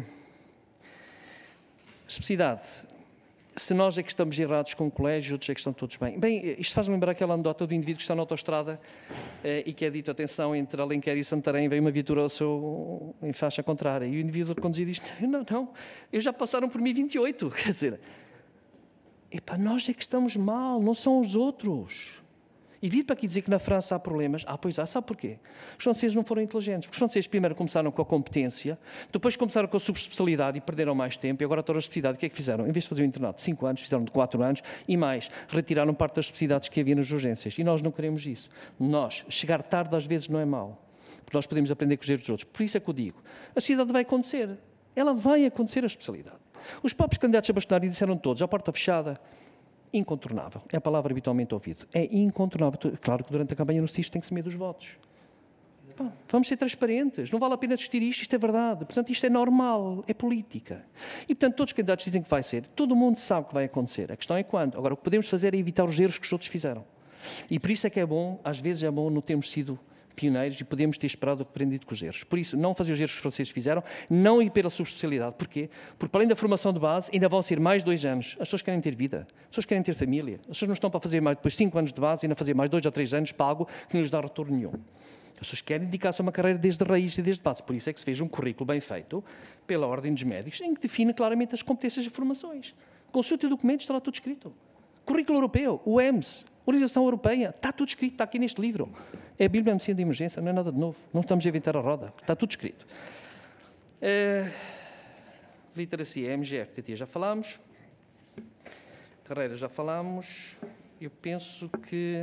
especificidade. Se nós é que estamos errados com o colégio, outros é que estão todos bem. Bem, isto faz-me lembrar aquela anedota do indivíduo que está na autoestrada e que é dito, atenção, entre Alenquer e Santarém veio uma viatura ao seu, em faixa contrária. E o indivíduo que conduzia diz, não, eu já passaram por mim 28. Quer dizer, Epá, nós é que estamos mal, não são os outros. E vir para aqui dizer que na França há problemas, pois há, sabe porquê? Os franceses não foram inteligentes. Porque os franceses primeiro começaram com a competência, depois começaram com a subespecialidade e perderam mais tempo, e agora estão a especialidade. O que é que fizeram? Em vez de fazer o internato de 5 anos, fizeram de 4 anos, e mais, retiraram parte das especialidades que havia nas urgências. E nós não queremos isso. Nós, chegar tarde às vezes não é mau, porque nós podemos aprender com os erros dos outros. Por isso é que eu digo, a especialidade vai acontecer. Ela vai acontecer, a especialidade. Os próprios candidatos a bastonário disseram todos, à porta fechada, incontornável. É a palavra habitualmente ouvida. É incontornável. Claro que durante a campanha no SIS tem que se medir os votos. Vamos ser transparentes. Não vale a pena discutir isto é verdade. Portanto, isto é normal, é política. E, portanto, todos os candidatos dizem que vai ser. Todo mundo sabe que vai acontecer. A questão é quando. Agora, o que podemos fazer é evitar os erros que os outros fizeram. E por isso é que é bom, às vezes é bom não termos sido pioneiros e podemos ter esperado aprendido com os erros. Por isso, não fazer os erros que os franceses fizeram, não ir pela subespecialidade. Porquê? Porque, para além da formação de base, ainda vão ser mais 2 anos. As pessoas querem ter vida, as pessoas querem ter família. As pessoas não estão para fazer mais depois 5 anos de base e ainda fazer mais 2 ou 3 anos pago que não lhes dá retorno nenhum. As pessoas querem dedicar-se a uma carreira desde a raiz e desde a base. Por isso é que se fez um currículo bem feito pela Ordem dos Médicos, em que define claramente as competências e formações. Consulte o documento, está lá tudo escrito. Currículo europeu, o EMS, Organização Europeia, está tudo escrito, está aqui neste livro. É a Bíblia de Medicina de Emergência, não é nada de novo. Não estamos a inventar a roda, está tudo escrito. Literacia, MGF, TT, já falámos. Carreira, já falámos. Eu penso que...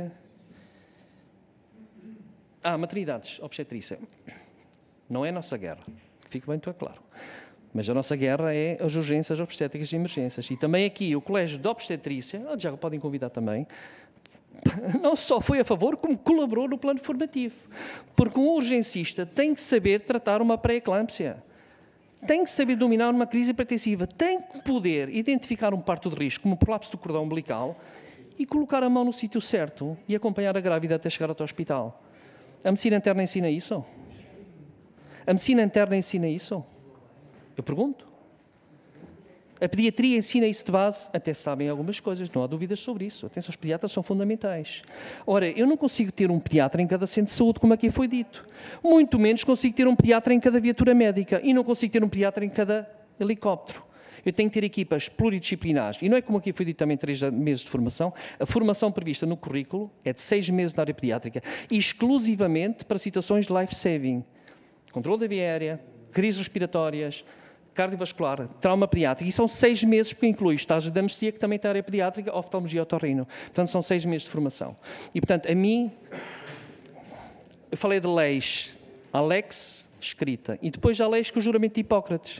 maternidades, obstetrícia. Não é a nossa guerra, que fique bem muito claro. Mas a nossa guerra é as urgências obstétricas e emergências. E também aqui o Colégio de Obstetrícia, já podem convidar também, não só foi a favor, como colaborou no plano formativo. Porque um urgencista tem que saber tratar uma pré-eclâmpsia, tem que saber dominar uma crise hipertensiva, tem que poder identificar um parto de risco, como o prolapso do cordão umbilical, e colocar a mão no sítio certo e acompanhar a grávida até chegar ao hospital. A medicina interna ensina isso? A medicina interna ensina isso? Eu pergunto. A pediatria ensina isso de base, até sabem algumas coisas, não há dúvidas sobre isso. Atenção, os pediatras são fundamentais. Ora, eu não consigo ter um pediatra em cada centro de saúde, como aqui foi dito. Muito menos consigo ter um pediatra em cada viatura médica e não consigo ter um pediatra em cada helicóptero. Eu tenho que ter equipas pluridisciplinares. E não é como aqui foi dito também 3 meses de formação. A formação prevista no currículo é de 6 meses na área pediátrica, exclusivamente para situações de life-saving. Controle da via aérea, crises respiratórias, cardiovascular, trauma pediátrico, e são 6 meses, porque inclui estágio de anestesia, que também tem a área pediátrica, oftalmologia e otorrino. Portanto, são 6 meses de formação. E, portanto, a mim, eu falei de leis, a lex escrita, e depois já leis com o juramento de Hipócrates.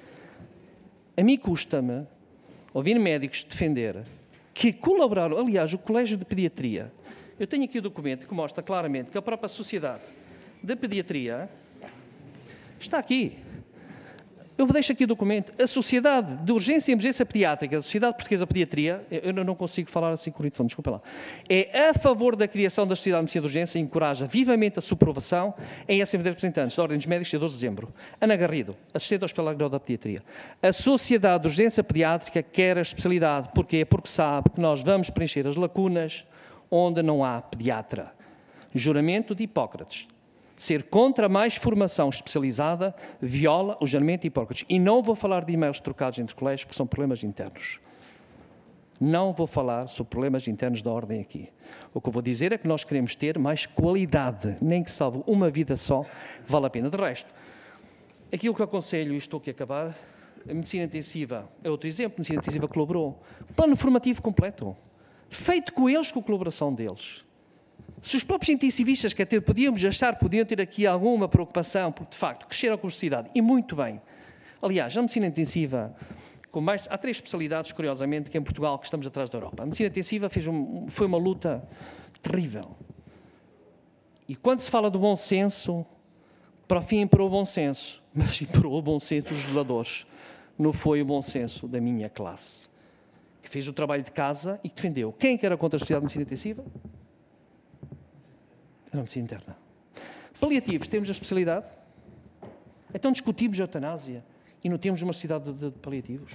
A mim custa-me ouvir médicos defender que colaboraram, aliás, o Colégio de Pediatria. Eu tenho aqui o documento que mostra claramente que a própria Sociedade da Pediatria está aqui. Eu deixo aqui o documento. A Sociedade de Urgência e Emergência Pediátrica, a Sociedade Portuguesa de Pediatria, eu não consigo falar assim com o ritmo, desculpa lá, é a favor da criação da Sociedade de Medicina de Urgência e encoraja vivamente a sua aprovação em Assembleia de Representantes da Ordem dos Médicos, dia 12 de dezembro. Ana Garrido, assistente ao Hospital Grau da Pediatria. A Sociedade de Urgência Pediátrica quer a especialidade. Porquê? Porque sabe que nós vamos preencher as lacunas onde não há pediatra. Juramento de Hipócrates. Ser contra mais formação especializada viola o juramento de Hipócrates. E não vou falar de e-mails trocados entre colégios, porque são problemas internos. Não vou falar sobre problemas internos da ordem aqui. O que eu vou dizer é que nós queremos ter mais qualidade, nem que salve uma vida só, vale a pena. De resto, aquilo que eu aconselho, e estou aqui a acabar, a medicina intensiva é outro exemplo, a medicina intensiva colaborou. Plano formativo completo, feito com eles, com a colaboração deles. Se os próprios intensivistas podiam ter aqui alguma preocupação, porque de facto cresceram com velocidade, e muito bem. Aliás, a medicina intensiva, há 3 especialidades, curiosamente, que em Portugal que estamos atrás da Europa. A medicina intensiva foi uma luta terrível. E quando se fala do bom senso, para o fim imperou o bom senso, mas imperou o bom senso dos legisladores. Não foi o bom senso da minha classe, que fez o trabalho de casa e que defendeu. Quem que era contra a sociedade de medicina intensiva? Era a medicina interna. Paliativos, temos a especialidade? Então discutimos a eutanásia e não temos uma sociedade de paliativos?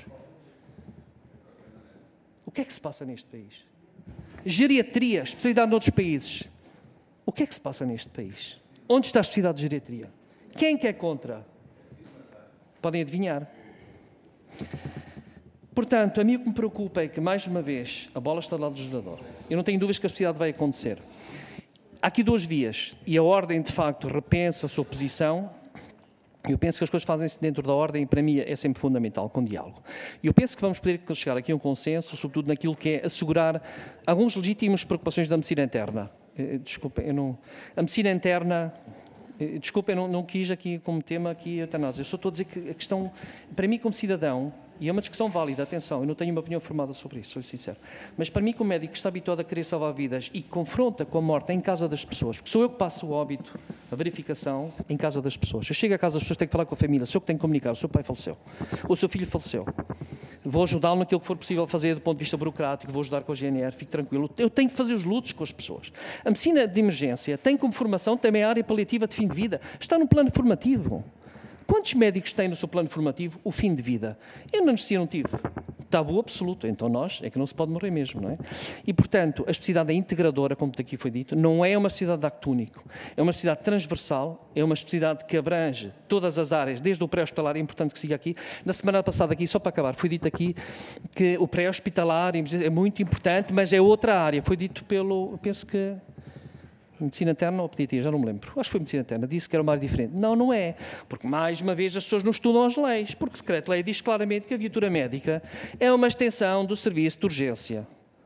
O que é que se passa neste país? Geriatria, especialidade noutros países. O que é que se passa neste país? Onde está a especialidade de geriatria? Quem que é contra? Podem adivinhar. Portanto, a mim o que me preocupa é que, mais uma vez, a bola está do lado do legislador. Eu não tenho dúvidas que a sociedade vai acontecer. Há aqui duas vias, e a Ordem, de facto, repensa a sua posição. Eu penso que as coisas fazem-se dentro da Ordem e, para mim, é sempre fundamental, com diálogo. E eu penso que vamos poder chegar aqui a um consenso, sobretudo naquilo que é assegurar algumas legítimas preocupações da medicina interna. Desculpem, a medicina interna... Desculpem, eu não quis aqui como tema aqui a eutanásia. Eu só estou a dizer que a questão, para mim como cidadão, e é uma discussão válida, atenção, eu não tenho uma opinião formada sobre isso, sou-lhe sincero, mas para mim como médico que está habituado a querer salvar vidas e confronta com a morte em casa das pessoas, porque sou eu que passo o óbito, a verificação em casa das pessoas. Eu chego a casa das pessoas, tenho que falar com a família, sou eu que tenho que comunicar, o seu pai faleceu, o seu filho faleceu. Vou ajudá-lo naquilo que for possível fazer do ponto de vista burocrático, vou ajudar com a GNR, fique tranquilo. Eu tenho que fazer os lutos com as pessoas. A medicina de emergência tem como formação também a área paliativa de fim de vida. Está no plano formativo. Quantos médicos têm no seu plano formativo o fim de vida? Eu na anestesia não tive. Tabu absoluto. Então nós, é que não se pode morrer mesmo, não é? E, portanto, a especialidade é integradora, como aqui foi dito, não é uma especialidade de acto único. É uma especialidade transversal, é uma especialidade que abrange todas as áreas, desde o pré-hospitalar, é importante que siga aqui. Na semana passada aqui, só para acabar, foi dito aqui que o pré-hospitalar é muito importante, mas é outra área. Foi dito pelo, penso que... Medicina interna ou pediatria, já não me lembro. Acho que foi medicina interna, disse que era uma área diferente. Não, não é. Porque, mais uma vez, as pessoas não estudam as leis. Porque o decreto-lei diz claramente que a viatura médica é uma extensão do serviço de urgência.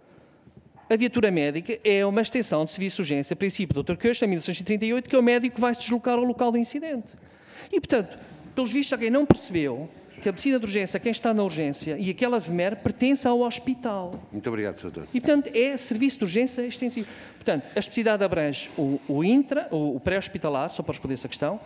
A viatura médica é uma extensão do serviço de urgência. Princípio do Dr. Coelho, em 1938, que é o médico que vai se deslocar ao local do incidente. E, portanto, pelos vistos, alguém não percebeu que a medicina de urgência, quem está na urgência e aquela VMER pertence ao hospital. Muito obrigado, Sr. Doutor. E, portanto, é serviço de urgência extensivo. Portanto, a especialidade abrange o pré-hospitalar, só para responder essa questão,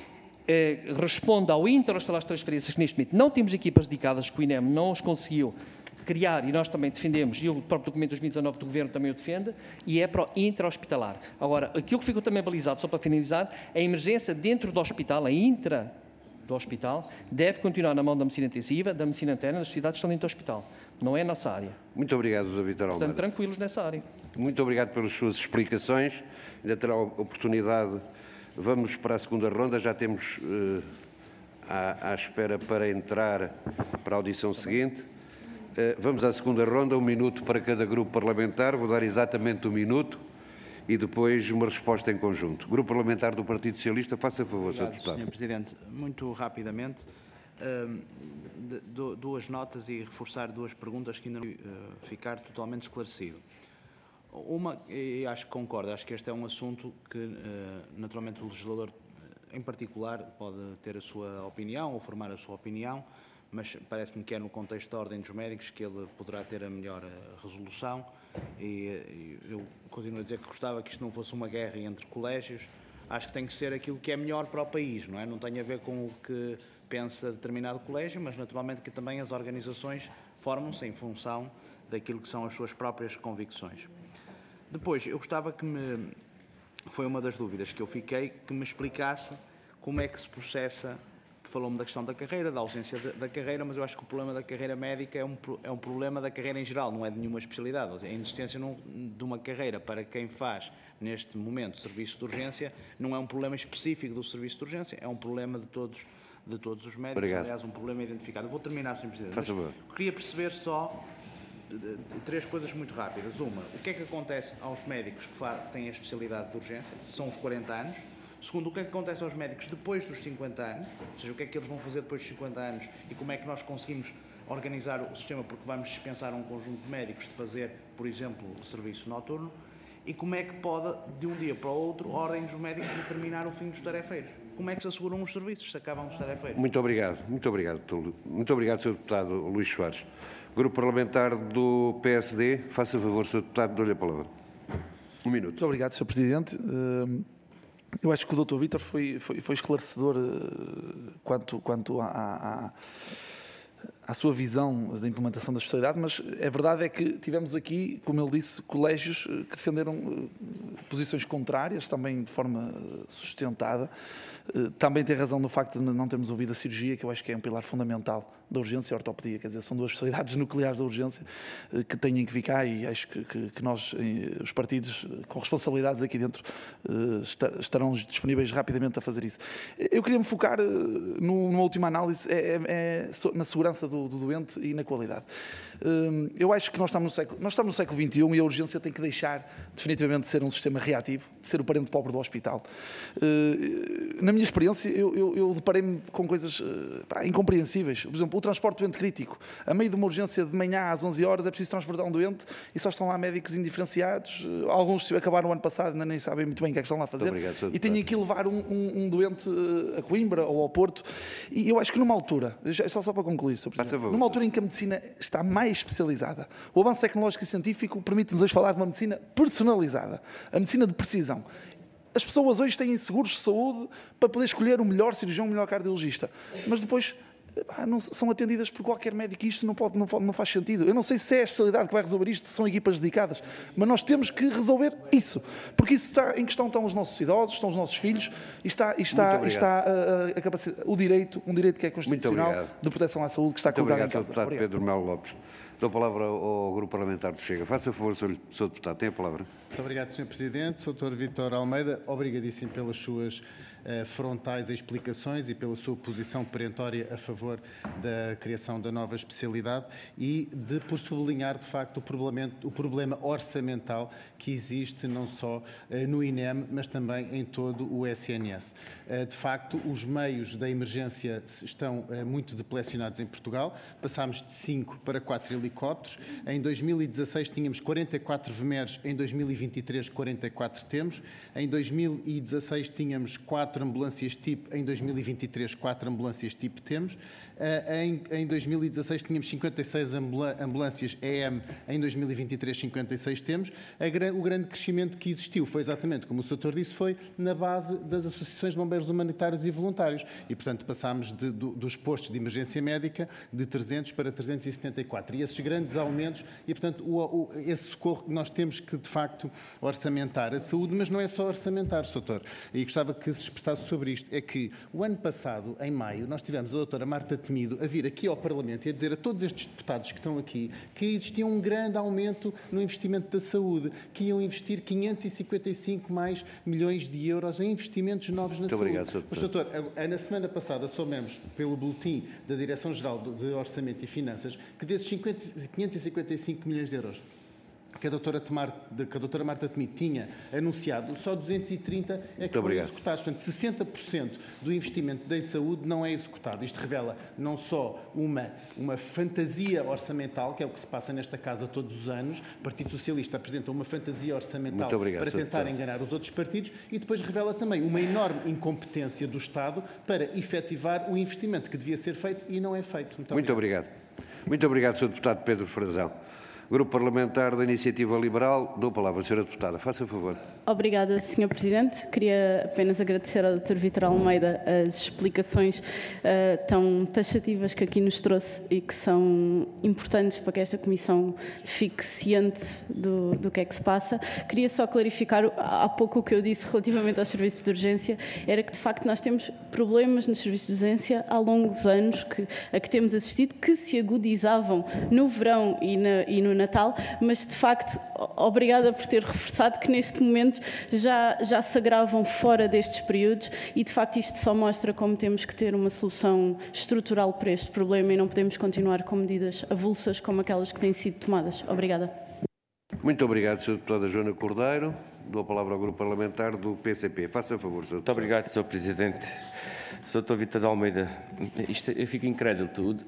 responde ao intra-hospitalar de transferências, que neste momento não temos equipas dedicadas, que o INEM não os conseguiu criar, e nós também defendemos, e o próprio documento de 2019 do Governo também o defende, e é para o intra-hospitalar. Agora, aquilo que ficou também balizado, só para finalizar, a emergência dentro do hospital, a intra do hospital, deve continuar na mão da medicina intensiva, da medicina interna, das cidades que estão dentro do hospital. Não é a nossa área. Muito obrigado, Dr. Vítor Almeida. Portanto, tranquilos nessa área. Muito obrigado pelas suas explicações. Ainda terá oportunidade. Vamos para a segunda ronda. Já temos à espera para entrar para a audição seguinte. Vamos à segunda ronda. 1 minuto para cada grupo parlamentar. Vou dar exatamente 1 minuto. E depois uma resposta em conjunto. Grupo Parlamentar do Partido Socialista, faça favor, Sr. Deputado. Sr. Presidente, muito rapidamente, duas notas e reforçar duas perguntas que ainda não ficar totalmente esclarecido. Uma, e acho que concordo, acho que este é um assunto que, naturalmente, o legislador, em particular, pode ter a sua opinião ou formar a sua opinião, mas parece-me que é no contexto da Ordem dos Médicos que ele poderá ter a melhor resolução. E eu continuo a dizer que gostava que isto não fosse uma guerra entre colégios. Acho que tem que ser aquilo que é melhor para o país, não é? Não tem a ver com o que pensa determinado colégio, mas naturalmente que também as organizações formam-se em função daquilo que são as suas próprias convicções. Depois, eu gostava que foi uma das dúvidas que eu fiquei, que me explicasse como é que se processa. Falou-me da questão da carreira, da ausência da carreira, mas eu acho que o problema da carreira médica é um problema da carreira em geral, não é de nenhuma especialidade. A inexistência de uma carreira para quem faz, neste momento, serviço de urgência, não é um problema específico do serviço de urgência, é um problema de todos os médicos. Obrigado. Aliás, um problema identificado. Eu vou terminar, Sr. Presidente. Faça favor. Queria perceber só 3 coisas muito rápidas. Uma, o que é que acontece aos médicos que têm a especialidade de urgência? São os 40 anos. Segundo, o que é que acontece aos médicos depois dos 50 anos, ou seja, o que é que eles vão fazer depois dos 50 anos e como é que nós conseguimos organizar o sistema, porque vamos dispensar um conjunto de médicos de fazer, por exemplo, o serviço noturno, e como é que pode, de um dia para o outro, a Ordem dos Médicos determinar o fim dos tarefeiros. Como é que se asseguram os serviços se acabam os tarefeiros? Muito obrigado. Muito obrigado, Sr. Deputado Luís Soares. Grupo Parlamentar do PSD, faça favor, Sr. Deputado, dou-lhe a palavra. 1 minuto. Muito obrigado, Sr. Presidente. Eu acho que o Dr. Vítor foi esclarecedor quanto à sua visão da implementação da especialidade, mas a verdade é que tivemos aqui, como ele disse, colégios que defenderam posições contrárias, também de forma sustentada. Também tem razão no facto de não termos ouvido a cirurgia, que eu acho que é um pilar fundamental da urgência e a ortopedia, quer dizer, são 2 especialidades nucleares da urgência que têm que ficar, e acho que nós, os partidos com responsabilidades aqui dentro, estarão disponíveis rapidamente a fazer isso. Eu queria me focar numa última análise, na segurança do doente e na qualidade. Eu acho que nós estamos no século XXI e a urgência tem que deixar definitivamente de ser um sistema reativo, de ser o parente pobre do hospital. Na minha experiência, eu deparei-me com coisas incompreensíveis. Por exemplo, o transporte de doente crítico. A meio de uma urgência de manhã às 11 horas é preciso transportar um doente e só estão lá médicos indiferenciados. Alguns acabaram o ano passado, ainda nem sabem muito bem o que é que estão lá a fazer. E têm que levar um doente a Coimbra ou ao Porto. E eu acho que numa altura, só para concluir, Sr. Presidente, numa altura em que a medicina está mais especializada, o avanço tecnológico e científico permite-nos hoje falar de uma medicina personalizada, a medicina de precisão. As pessoas hoje têm seguros de saúde para poder escolher o melhor cirurgião, o melhor cardiologista, mas depois não são atendidas por qualquer médico e isto não faz sentido. Eu não sei se é a especialidade que vai resolver isto, se são equipas dedicadas, mas nós temos que resolver isso, porque isso está em questão, estão os nossos idosos, estão os nossos filhos e está a capacidade, um direito que é constitucional de proteção à saúde que está colocado em causa. Muito obrigado, Sr. Deputado Pedro Melo Lopes. Dou a palavra ao Grupo Parlamentar do Chega. Faça favor, Sr. Deputado, tem a palavra. Muito obrigado, Sr. Presidente. Sr. Vítor Almeida, obrigadíssimo pelas suas frontais explicações e pela sua posição perentória a favor da criação da nova especialidade e por sublinhar, de facto, o problema orçamental que existe não só no INEM, mas também em todo o SNS. De facto, os meios da emergência estão muito deplecionados em Portugal. Passámos de 5 para 4 helicópteros. Em 2016 tínhamos 44 VMERs, em 2023 44 temos. Em 2016 tínhamos 4 ambulâncias TIP, em 2023 4 ambulâncias TIP temos. Em 2016 tínhamos 56 ambulâncias EM, em 2023 56 temos. O grande crescimento que existiu foi exatamente, como o Sr. Doutor disse, foi na base das associações de bombeiros humanitários e voluntários. E, portanto, passámos dos postos de emergência médica de 300 para 374. E esses grandes aumentos, e, portanto, esse socorro que nós temos que, de facto, orçamentar a saúde, mas não é só orçamentar, Sr. Doutor. E gostava que se expressasse sobre isto. É que o ano passado, em maio, nós tivemos a doutora Marta Temido a vir aqui ao Parlamento e a dizer a todos estes deputados que estão aqui que existia um grande aumento no investimento da saúde, que iam investir 555 mais milhões de euros em investimentos novos na saúde. Obrigado, Sr. Mas, doutor, na semana passada soubemos, pelo boletim da Direção-Geral de Orçamento e Finanças, que desses 555 milhões de euros que a doutora Marta Temido tinha anunciado, só 230 é que foram executados. Portanto, 60% do investimento da saúde não é executado. Isto revela não só uma fantasia orçamental, que é o que se passa nesta casa todos os anos. O Partido Socialista apresenta uma fantasia orçamental para tentar enganar os outros partidos e depois revela também uma enorme incompetência do Estado para efetivar o investimento que devia ser feito e não é feito. Muito obrigado. Muito obrigado, Sr. Deputado Pedro Frazão. Grupo Parlamentar da Iniciativa Liberal, dou a palavra à Sra. Deputada. Faça favor. Obrigada, Sr. Presidente. Queria apenas agradecer ao Dr. Vítor Almeida as explicações tão taxativas que aqui nos trouxe e que são importantes para que esta Comissão fique ciente do que é que se passa. Queria só clarificar há pouco o que eu disse relativamente aos serviços de urgência, era que de facto nós temos problemas nos serviços de urgência há longos anos a que temos assistido, que se agudizavam no verão e no Natal, mas de facto, obrigada por ter reforçado que neste momento já se agravam fora destes períodos e de facto isto só mostra como temos que ter uma solução estrutural para este problema e não podemos continuar com medidas avulsas como aquelas que têm sido tomadas. Obrigada. Muito obrigado, Sra. Deputada Joana Cordeiro. Dou a palavra ao Grupo Parlamentar do PCP. Faça favor, Sr. Deputado. Muito obrigado, Sr. Presidente. Sr. Dr. Vítor Almeida, eu fico incrédulo.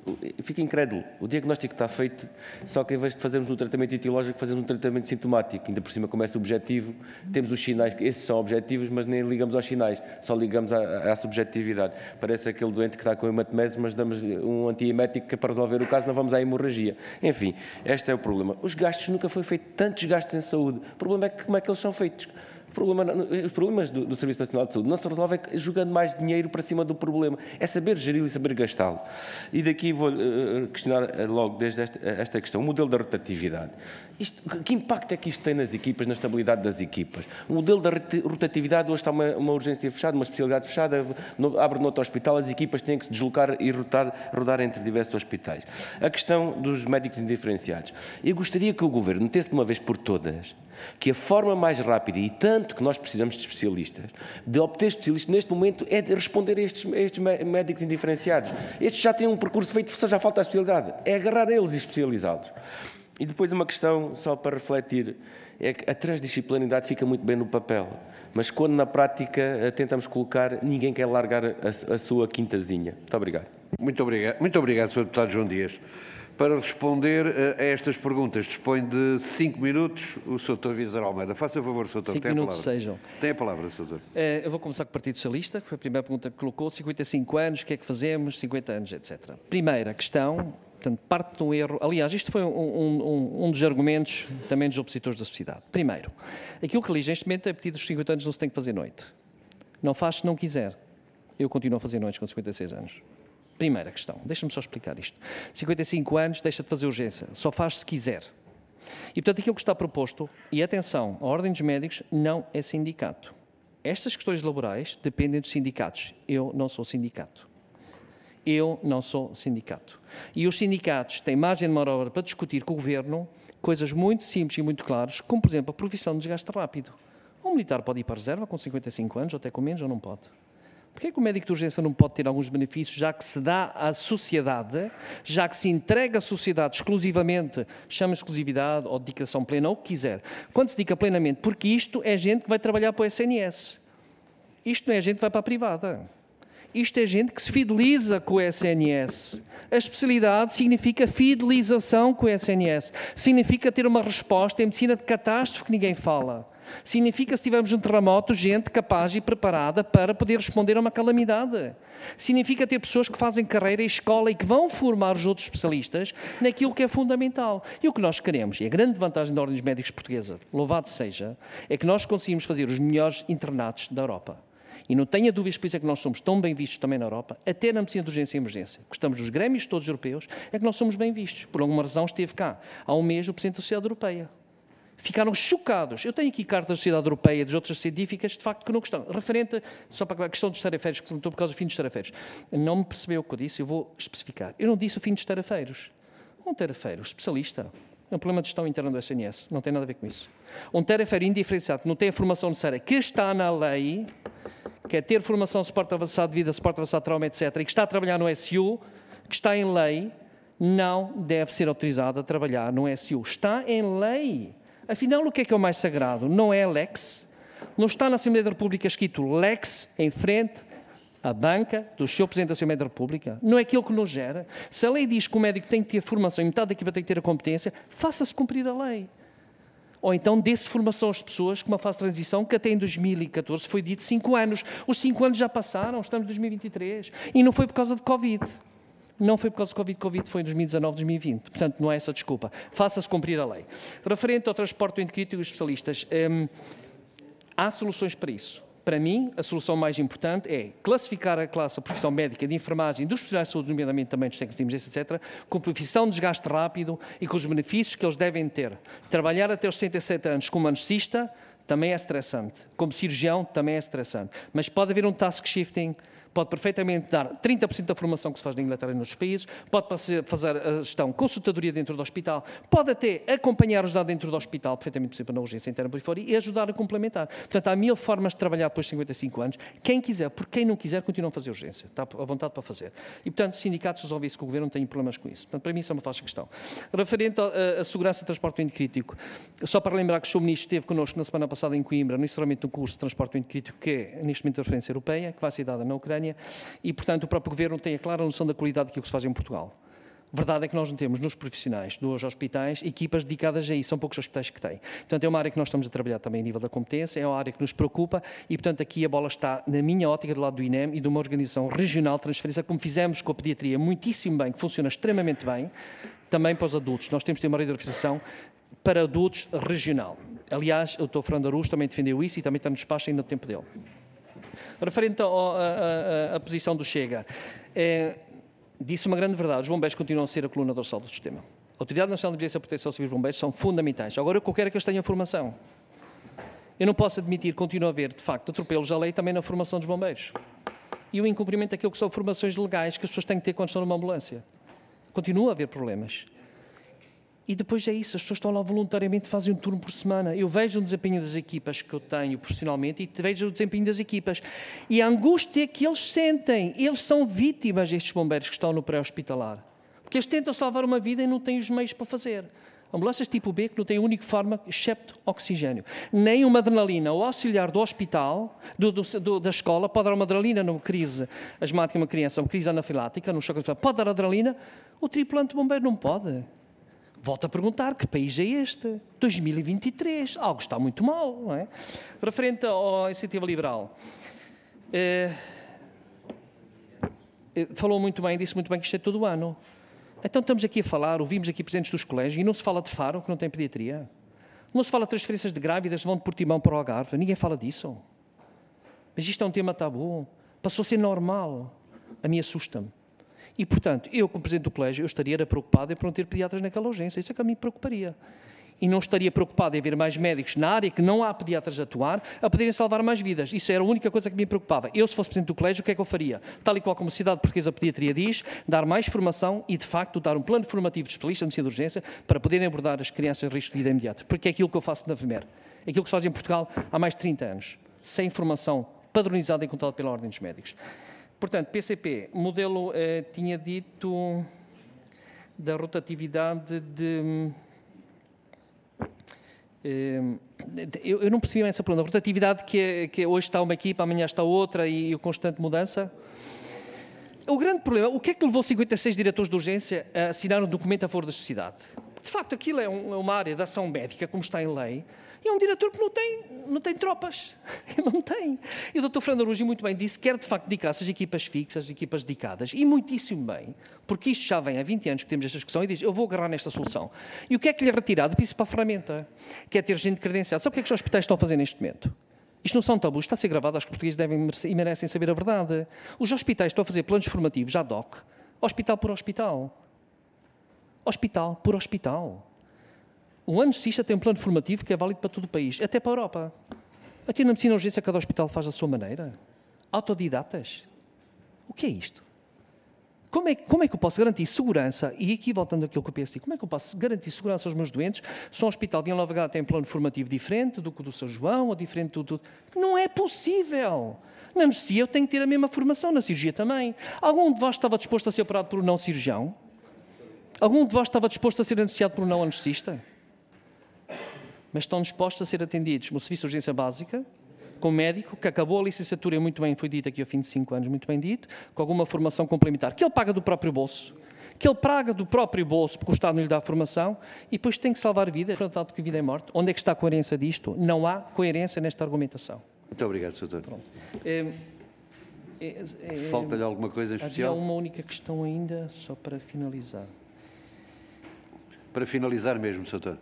O diagnóstico está feito, só que em vez de fazermos um tratamento etiológico, fazemos um tratamento sintomático. Ainda por cima começa o objetivo, temos os sinais, esses são objetivos, mas nem ligamos aos sinais, só ligamos à subjetividade. Parece aquele doente que está com hematemeses, mas damos um antiemético que é para resolver o caso, não vamos à hemorragia. Enfim, este é o problema. Os gastos, nunca foi feito tantos gastos em saúde. O problema é como é que eles são feitos. Os problemas do Serviço Nacional de Saúde não se resolvem jogando mais dinheiro para cima do problema. É saber geri-lo e saber gastá-lo. E daqui vou questionar logo desde esta questão, o modelo da rotatividade. Que impacto é que isto tem nas equipas, na estabilidade das equipas? O modelo da rotatividade, hoje está uma urgência fechada, uma especialidade fechada, abre no outro hospital, as equipas têm que se deslocar e rodar entre diversos hospitais. A questão dos médicos indiferenciados. Eu gostaria que o Governo metesse de uma vez por todas que a forma mais rápida, e tanto que nós precisamos de especialistas, de obter especialistas neste momento, é de responder a estes médicos indiferenciados. Estes já têm um percurso feito, só já falta a especialidade. É agarrar eles e especializá-los. E depois uma questão, só para refletir, é que a transdisciplinaridade fica muito bem no papel, mas quando na prática tentamos colocar, ninguém quer largar a sua quintazinha. Muito obrigado. Muito obrigado, Sr. Deputado João Dias. Para responder a estas perguntas, dispõe de 5 minutos o Sr. Dr. Vítor Almeida. Faça favor, Sr. Doutor. 5 minutos sejam. Tem a palavra, Sr. Doutor. Eu vou começar com o Partido Socialista, que foi a primeira pergunta que colocou. 55 anos, o que é que fazemos? 50 anos, etc. Primeira questão, portanto, parte de um erro. Aliás, isto foi um dos argumentos também dos opositores da sociedade. Primeiro, aquilo que elige neste momento é a partir dos 50 anos não se tem que fazer noite. Não faz se não quiser. Eu continuo a fazer noites com 56 anos. Primeira questão, deixa-me só explicar isto. 55 anos, deixa de fazer urgência, só faz se quiser. E, portanto, aquilo que está proposto, e atenção, a Ordem dos Médicos não é sindicato. Estas questões laborais dependem dos sindicatos. Eu não sou sindicato. Eu não sou sindicato. E os sindicatos têm margem de manobra para discutir com o Governo coisas muito simples e muito claras, como, por exemplo, a profissão de desgaste rápido. Um militar pode ir para a reserva com 55 anos, ou até com menos, ou não pode? Porquê que o médico de urgência não pode ter alguns benefícios, já que se dá à sociedade, já que se entrega à sociedade exclusivamente, chama exclusividade ou dedicação plena, ou o que quiser. Quando se dedica plenamente, porque isto é gente que vai trabalhar para o SNS. Isto não é gente que vai para a privada. Isto é gente que se fideliza com o SNS. A especialidade significa fidelização com o SNS. Significa ter uma resposta em medicina de catástrofe que ninguém fala. Significa, se tivermos um terremoto, gente capaz e preparada para poder responder a uma calamidade. Significa ter pessoas que fazem carreira e escola e que vão formar os outros especialistas naquilo que é fundamental. E o que nós queremos, e a grande vantagem da Ordem dos Médicos Portuguesa, louvado seja, é que nós conseguimos fazer os melhores internatos da Europa. E não tenha dúvidas, por isso é que nós somos tão bem vistos também na Europa, até na medicina de urgência e emergência. Gostamos dos grêmios todos europeus, é que nós somos bem vistos. Por alguma razão esteve cá, há um mês, o Presidente da Sociedade Europeia. Ficaram chocados. Eu tenho aqui cartas da Sociedade Europeia, das outras científicas, de facto, que não gostam. Referente, só para a questão dos tarefeiros, que perguntou por causa do fim dos tarefeiros. Não me percebeu o que eu disse, eu vou especificar. Eu não disse o fim dos tarefeiros. Um tarefeiro especialista é um problema de gestão interna do SNS, não tem nada a ver com isso. Um tarefeiro indiferenciado, que não tem a formação necessária, que está na lei, que é ter formação de suporte avançado de vida, suporte avançado de trauma, etc., e que está a trabalhar no SU, que está em lei, não deve ser autorizado a trabalhar no SU. Está em lei. Afinal, o que é o mais sagrado? Não é lex? Não está na Assembleia da República escrito lex em frente à banca do Sr. Presidente da Assembleia da República? Não é aquilo que nos gera? Se a lei diz que o médico tem que ter formação e metade da equipa tem que ter a competência, faça-se cumprir a lei. Ou então dê-se formação às pessoas com uma fase de transição que até em 2014 foi dito 5 anos. Os 5 anos já passaram, estamos em 2023. E não foi por causa de Covid. Não foi por causa do Covid, Covid foi em 2019, 2020. Portanto, não é essa desculpa. Faça-se cumprir a lei. Referente ao transporte entre críticos e especialistas, há soluções para isso. Para mim, a solução mais importante é classificar a classe, a profissão médica de enfermagem, dos profissionais de saúde, nomeadamente também dos técnicos de emergência, etc., com profissão de desgaste rápido e com os benefícios que eles devem ter. Trabalhar até os 67 anos como anestesista também é estressante. Como cirurgião também é estressante. Mas pode haver um task shifting, pode perfeitamente dar 30% da formação que se faz na Inglaterra e noutros países, pode fazer a gestão consultadoria dentro do hospital, pode até acompanhar o ajudar dentro do hospital, perfeitamente possível na urgência interna por aí fora, e ajudar a complementar. Portanto, há 1000 formas de trabalhar depois de 55 anos. Quem quiser, porque quem não quiser, continua a fazer urgência. Está à vontade para fazer. E, portanto, sindicatos resolvem isso com o Governo, não têm problemas com isso. Portanto, para mim, isso é uma fácil questão. Referente à segurança de transporte doente crítico, só para lembrar que o Sr. Ministro esteve connosco na semana passada em Coimbra, no encerramento do curso de transporte doente crítico, que é, neste momento, de referência europeia, que vai ser dada na Ucrânia, e, portanto, o próprio Governo tem a clara noção da qualidade daquilo que se faz em Portugal. Verdade é que nós não temos nos profissionais dos hospitais equipas dedicadas a isso, são poucos hospitais que têm. Portanto, é uma área que nós estamos a trabalhar também a nível da competência, é uma área que nos preocupa e, portanto, aqui a bola está, na minha ótica, do lado do INEM e de uma organização regional de transferência, como fizemos com a pediatria muitíssimo bem, que funciona extremamente bem, também para os adultos. Nós temos de ter uma radiografia para adultos regional. Aliás, o Dr. Fernando Araújo também defendeu isso e também está no despacho ainda no tempo dele. Referente à posição do Chega, disse uma grande verdade, os bombeiros continuam a ser a coluna dorsal do sistema. A Autoridade Nacional de Emergência e Proteção Civil e Bombeiros são fundamentais. Agora, o que eu quero é que eles tenham formação. Eu não posso admitir que continue a haver, de facto, atropelos à lei também na formação dos bombeiros. E o incumprimento daquilo que são formações legais que as pessoas têm que ter quando estão numa ambulância. Continua a haver problemas. E depois é isso, as pessoas estão lá voluntariamente, fazem um turno por semana. Eu vejo o desempenho das equipas que eu tenho profissionalmente e vejo o desempenho das equipas. E a angústia que eles sentem, eles são vítimas destes bombeiros que estão no pré-hospitalar. Porque eles tentam salvar uma vida e não têm os meios para fazer. Ambulâncias tipo B que não têm o único fármaco, excepto oxigênio. Nem uma adrenalina. O auxiliar do hospital, da escola, pode dar uma adrenalina numa crise asmática, uma criança, uma crise anafilática, num choque, pode dar adrenalina. O tripulante bombeiro não pode. Volto a perguntar, que país é este? 2023, algo está muito mal, não é? Referente à iniciativa liberal, falou muito bem, disse muito bem que isto é todo o ano. Então estamos aqui a falar, ouvimos aqui presentes dos colégios, e não se fala de Faro, que não tem pediatria. Não se fala de transferências de grávidas que vão de Portimão para o Algarve, ninguém fala disso. Mas isto é um tema tabu, passou a ser normal. A mim assusta-me. E, portanto, eu, como Presidente do Colégio, eu estaria preocupado em não ter pediatras naquela urgência. Isso é que a mim preocuparia. E não estaria preocupado em haver mais médicos na área que não há pediatras a atuar, a poderem salvar mais vidas. Isso era a única coisa que me preocupava. Eu, se fosse Presidente do Colégio, o que é que eu faria? Tal e qual como a Sociedade Portuguesa de Pediatria diz, dar mais formação e, de facto, dar um plano formativo de especialistas de medicina de urgência para poderem abordar as crianças em risco de vida imediato. Porque é aquilo que eu faço na VMER. É aquilo que se faz em Portugal há mais de 30 anos. Sem formação padronizada e controlada pela Ordem dos Médicos. Portanto, PCP, modelo, tinha dito da rotatividade de... Eu não percebi bem essa pergunta. A rotatividade que hoje está uma equipa, amanhã está outra e a constante mudança. O grande problema, o que é que levou 56 diretores de urgência a assinar um documento a favor da sociedade? De facto, aquilo é uma área de ação médica, como está em lei, e é um diretor que não tem tropas. Não tem. E o Dr. Fernando Araújo muito bem disse que quer, de facto, dedicar-se às equipas fixas, equipas dedicadas, e muitíssimo bem, porque isto já vem há 20 anos que temos esta discussão, e diz, eu vou agarrar nesta solução. E o que é que lhe é retirado? A principal ferramenta, que é ter gente credenciada. Sabe o que é que os hospitais estão a fazer neste momento? Isto não são tabus, está a ser gravado, acho que os portugueses devem e merecem saber a verdade. Os hospitais estão a fazer planos formativos, ad hoc, hospital por hospital. Hospital por hospital. O anestesista tem um plano formativo que é válido para todo o país, até para a Europa. Aqui na medicina de urgência, cada hospital faz da sua maneira. Autodidatas. O que é isto? Como é que eu posso garantir segurança, e aqui voltando àquilo que eu penso, como é que eu posso garantir segurança aos meus doentes se um hospital de Lavagada tem um plano formativo diferente do que o do São João, ou diferente do... Não é possível! Na anestesia eu tenho que ter a mesma formação, na cirurgia também. Algum de vós estava disposto a ser operado por um não cirurgião? Algum de vós estava disposto a ser anestesiado por um não anestesista? Mas estão dispostos a ser atendidos no serviço de urgência básica, com um médico que acabou a licenciatura, muito bem, foi dito aqui ao fim de 5 anos, muito bem dito, com alguma formação complementar, que ele paga do próprio bolso, porque o Estado não lhe dá a formação, e depois tem que salvar vidas, enfrentado com vida e morte. Onde é que está a coerência disto? Não há coerência nesta argumentação. Muito obrigado, Sr. Doutor. Falta-lhe alguma coisa em especial? Havia uma única questão ainda, só para finalizar. Para finalizar mesmo, Sr. Doutor.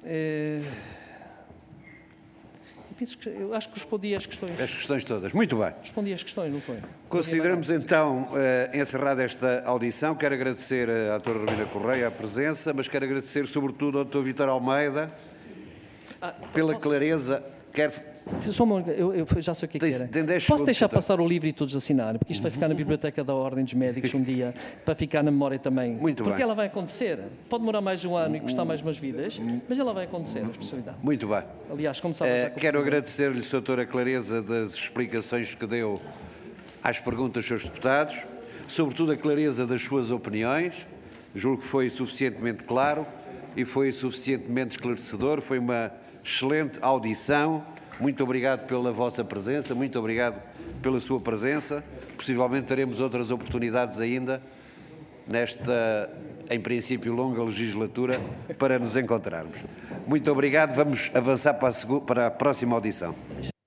Eu acho que respondi às questões. As questões todas. Muito bem. Respondi às questões, não foi? Consideramos então encerrada esta audição. Quero agradecer à Dra. Romina Correia a presença, mas quero agradecer sobretudo ao Dr. Vítor Almeida pela clareza. Eu já sei o que é que era. Posso deixar passar o livro e todos assinar? Porque isto vai ficar na Biblioteca da Ordem dos Médicos um dia, para ficar na memória também. Muito bem. Porque ela vai acontecer. Pode demorar mais de um ano e custar mais umas vidas, mas ela vai acontecer, a especialidade. Muito bem. Aliás, como sabe... Quero agradecer-lhe, Sr. Doutor, a clareza das explicações que deu às perguntas dos seus deputados, sobretudo a clareza das suas opiniões. Julgo que foi suficientemente claro e foi suficientemente esclarecedor. Foi uma excelente audição. Muito obrigado pela vossa presença, muito obrigado pela sua presença. Possivelmente teremos outras oportunidades ainda nesta, em princípio, longa legislatura para nos encontrarmos. Muito obrigado. Vamos avançar para a próxima audição.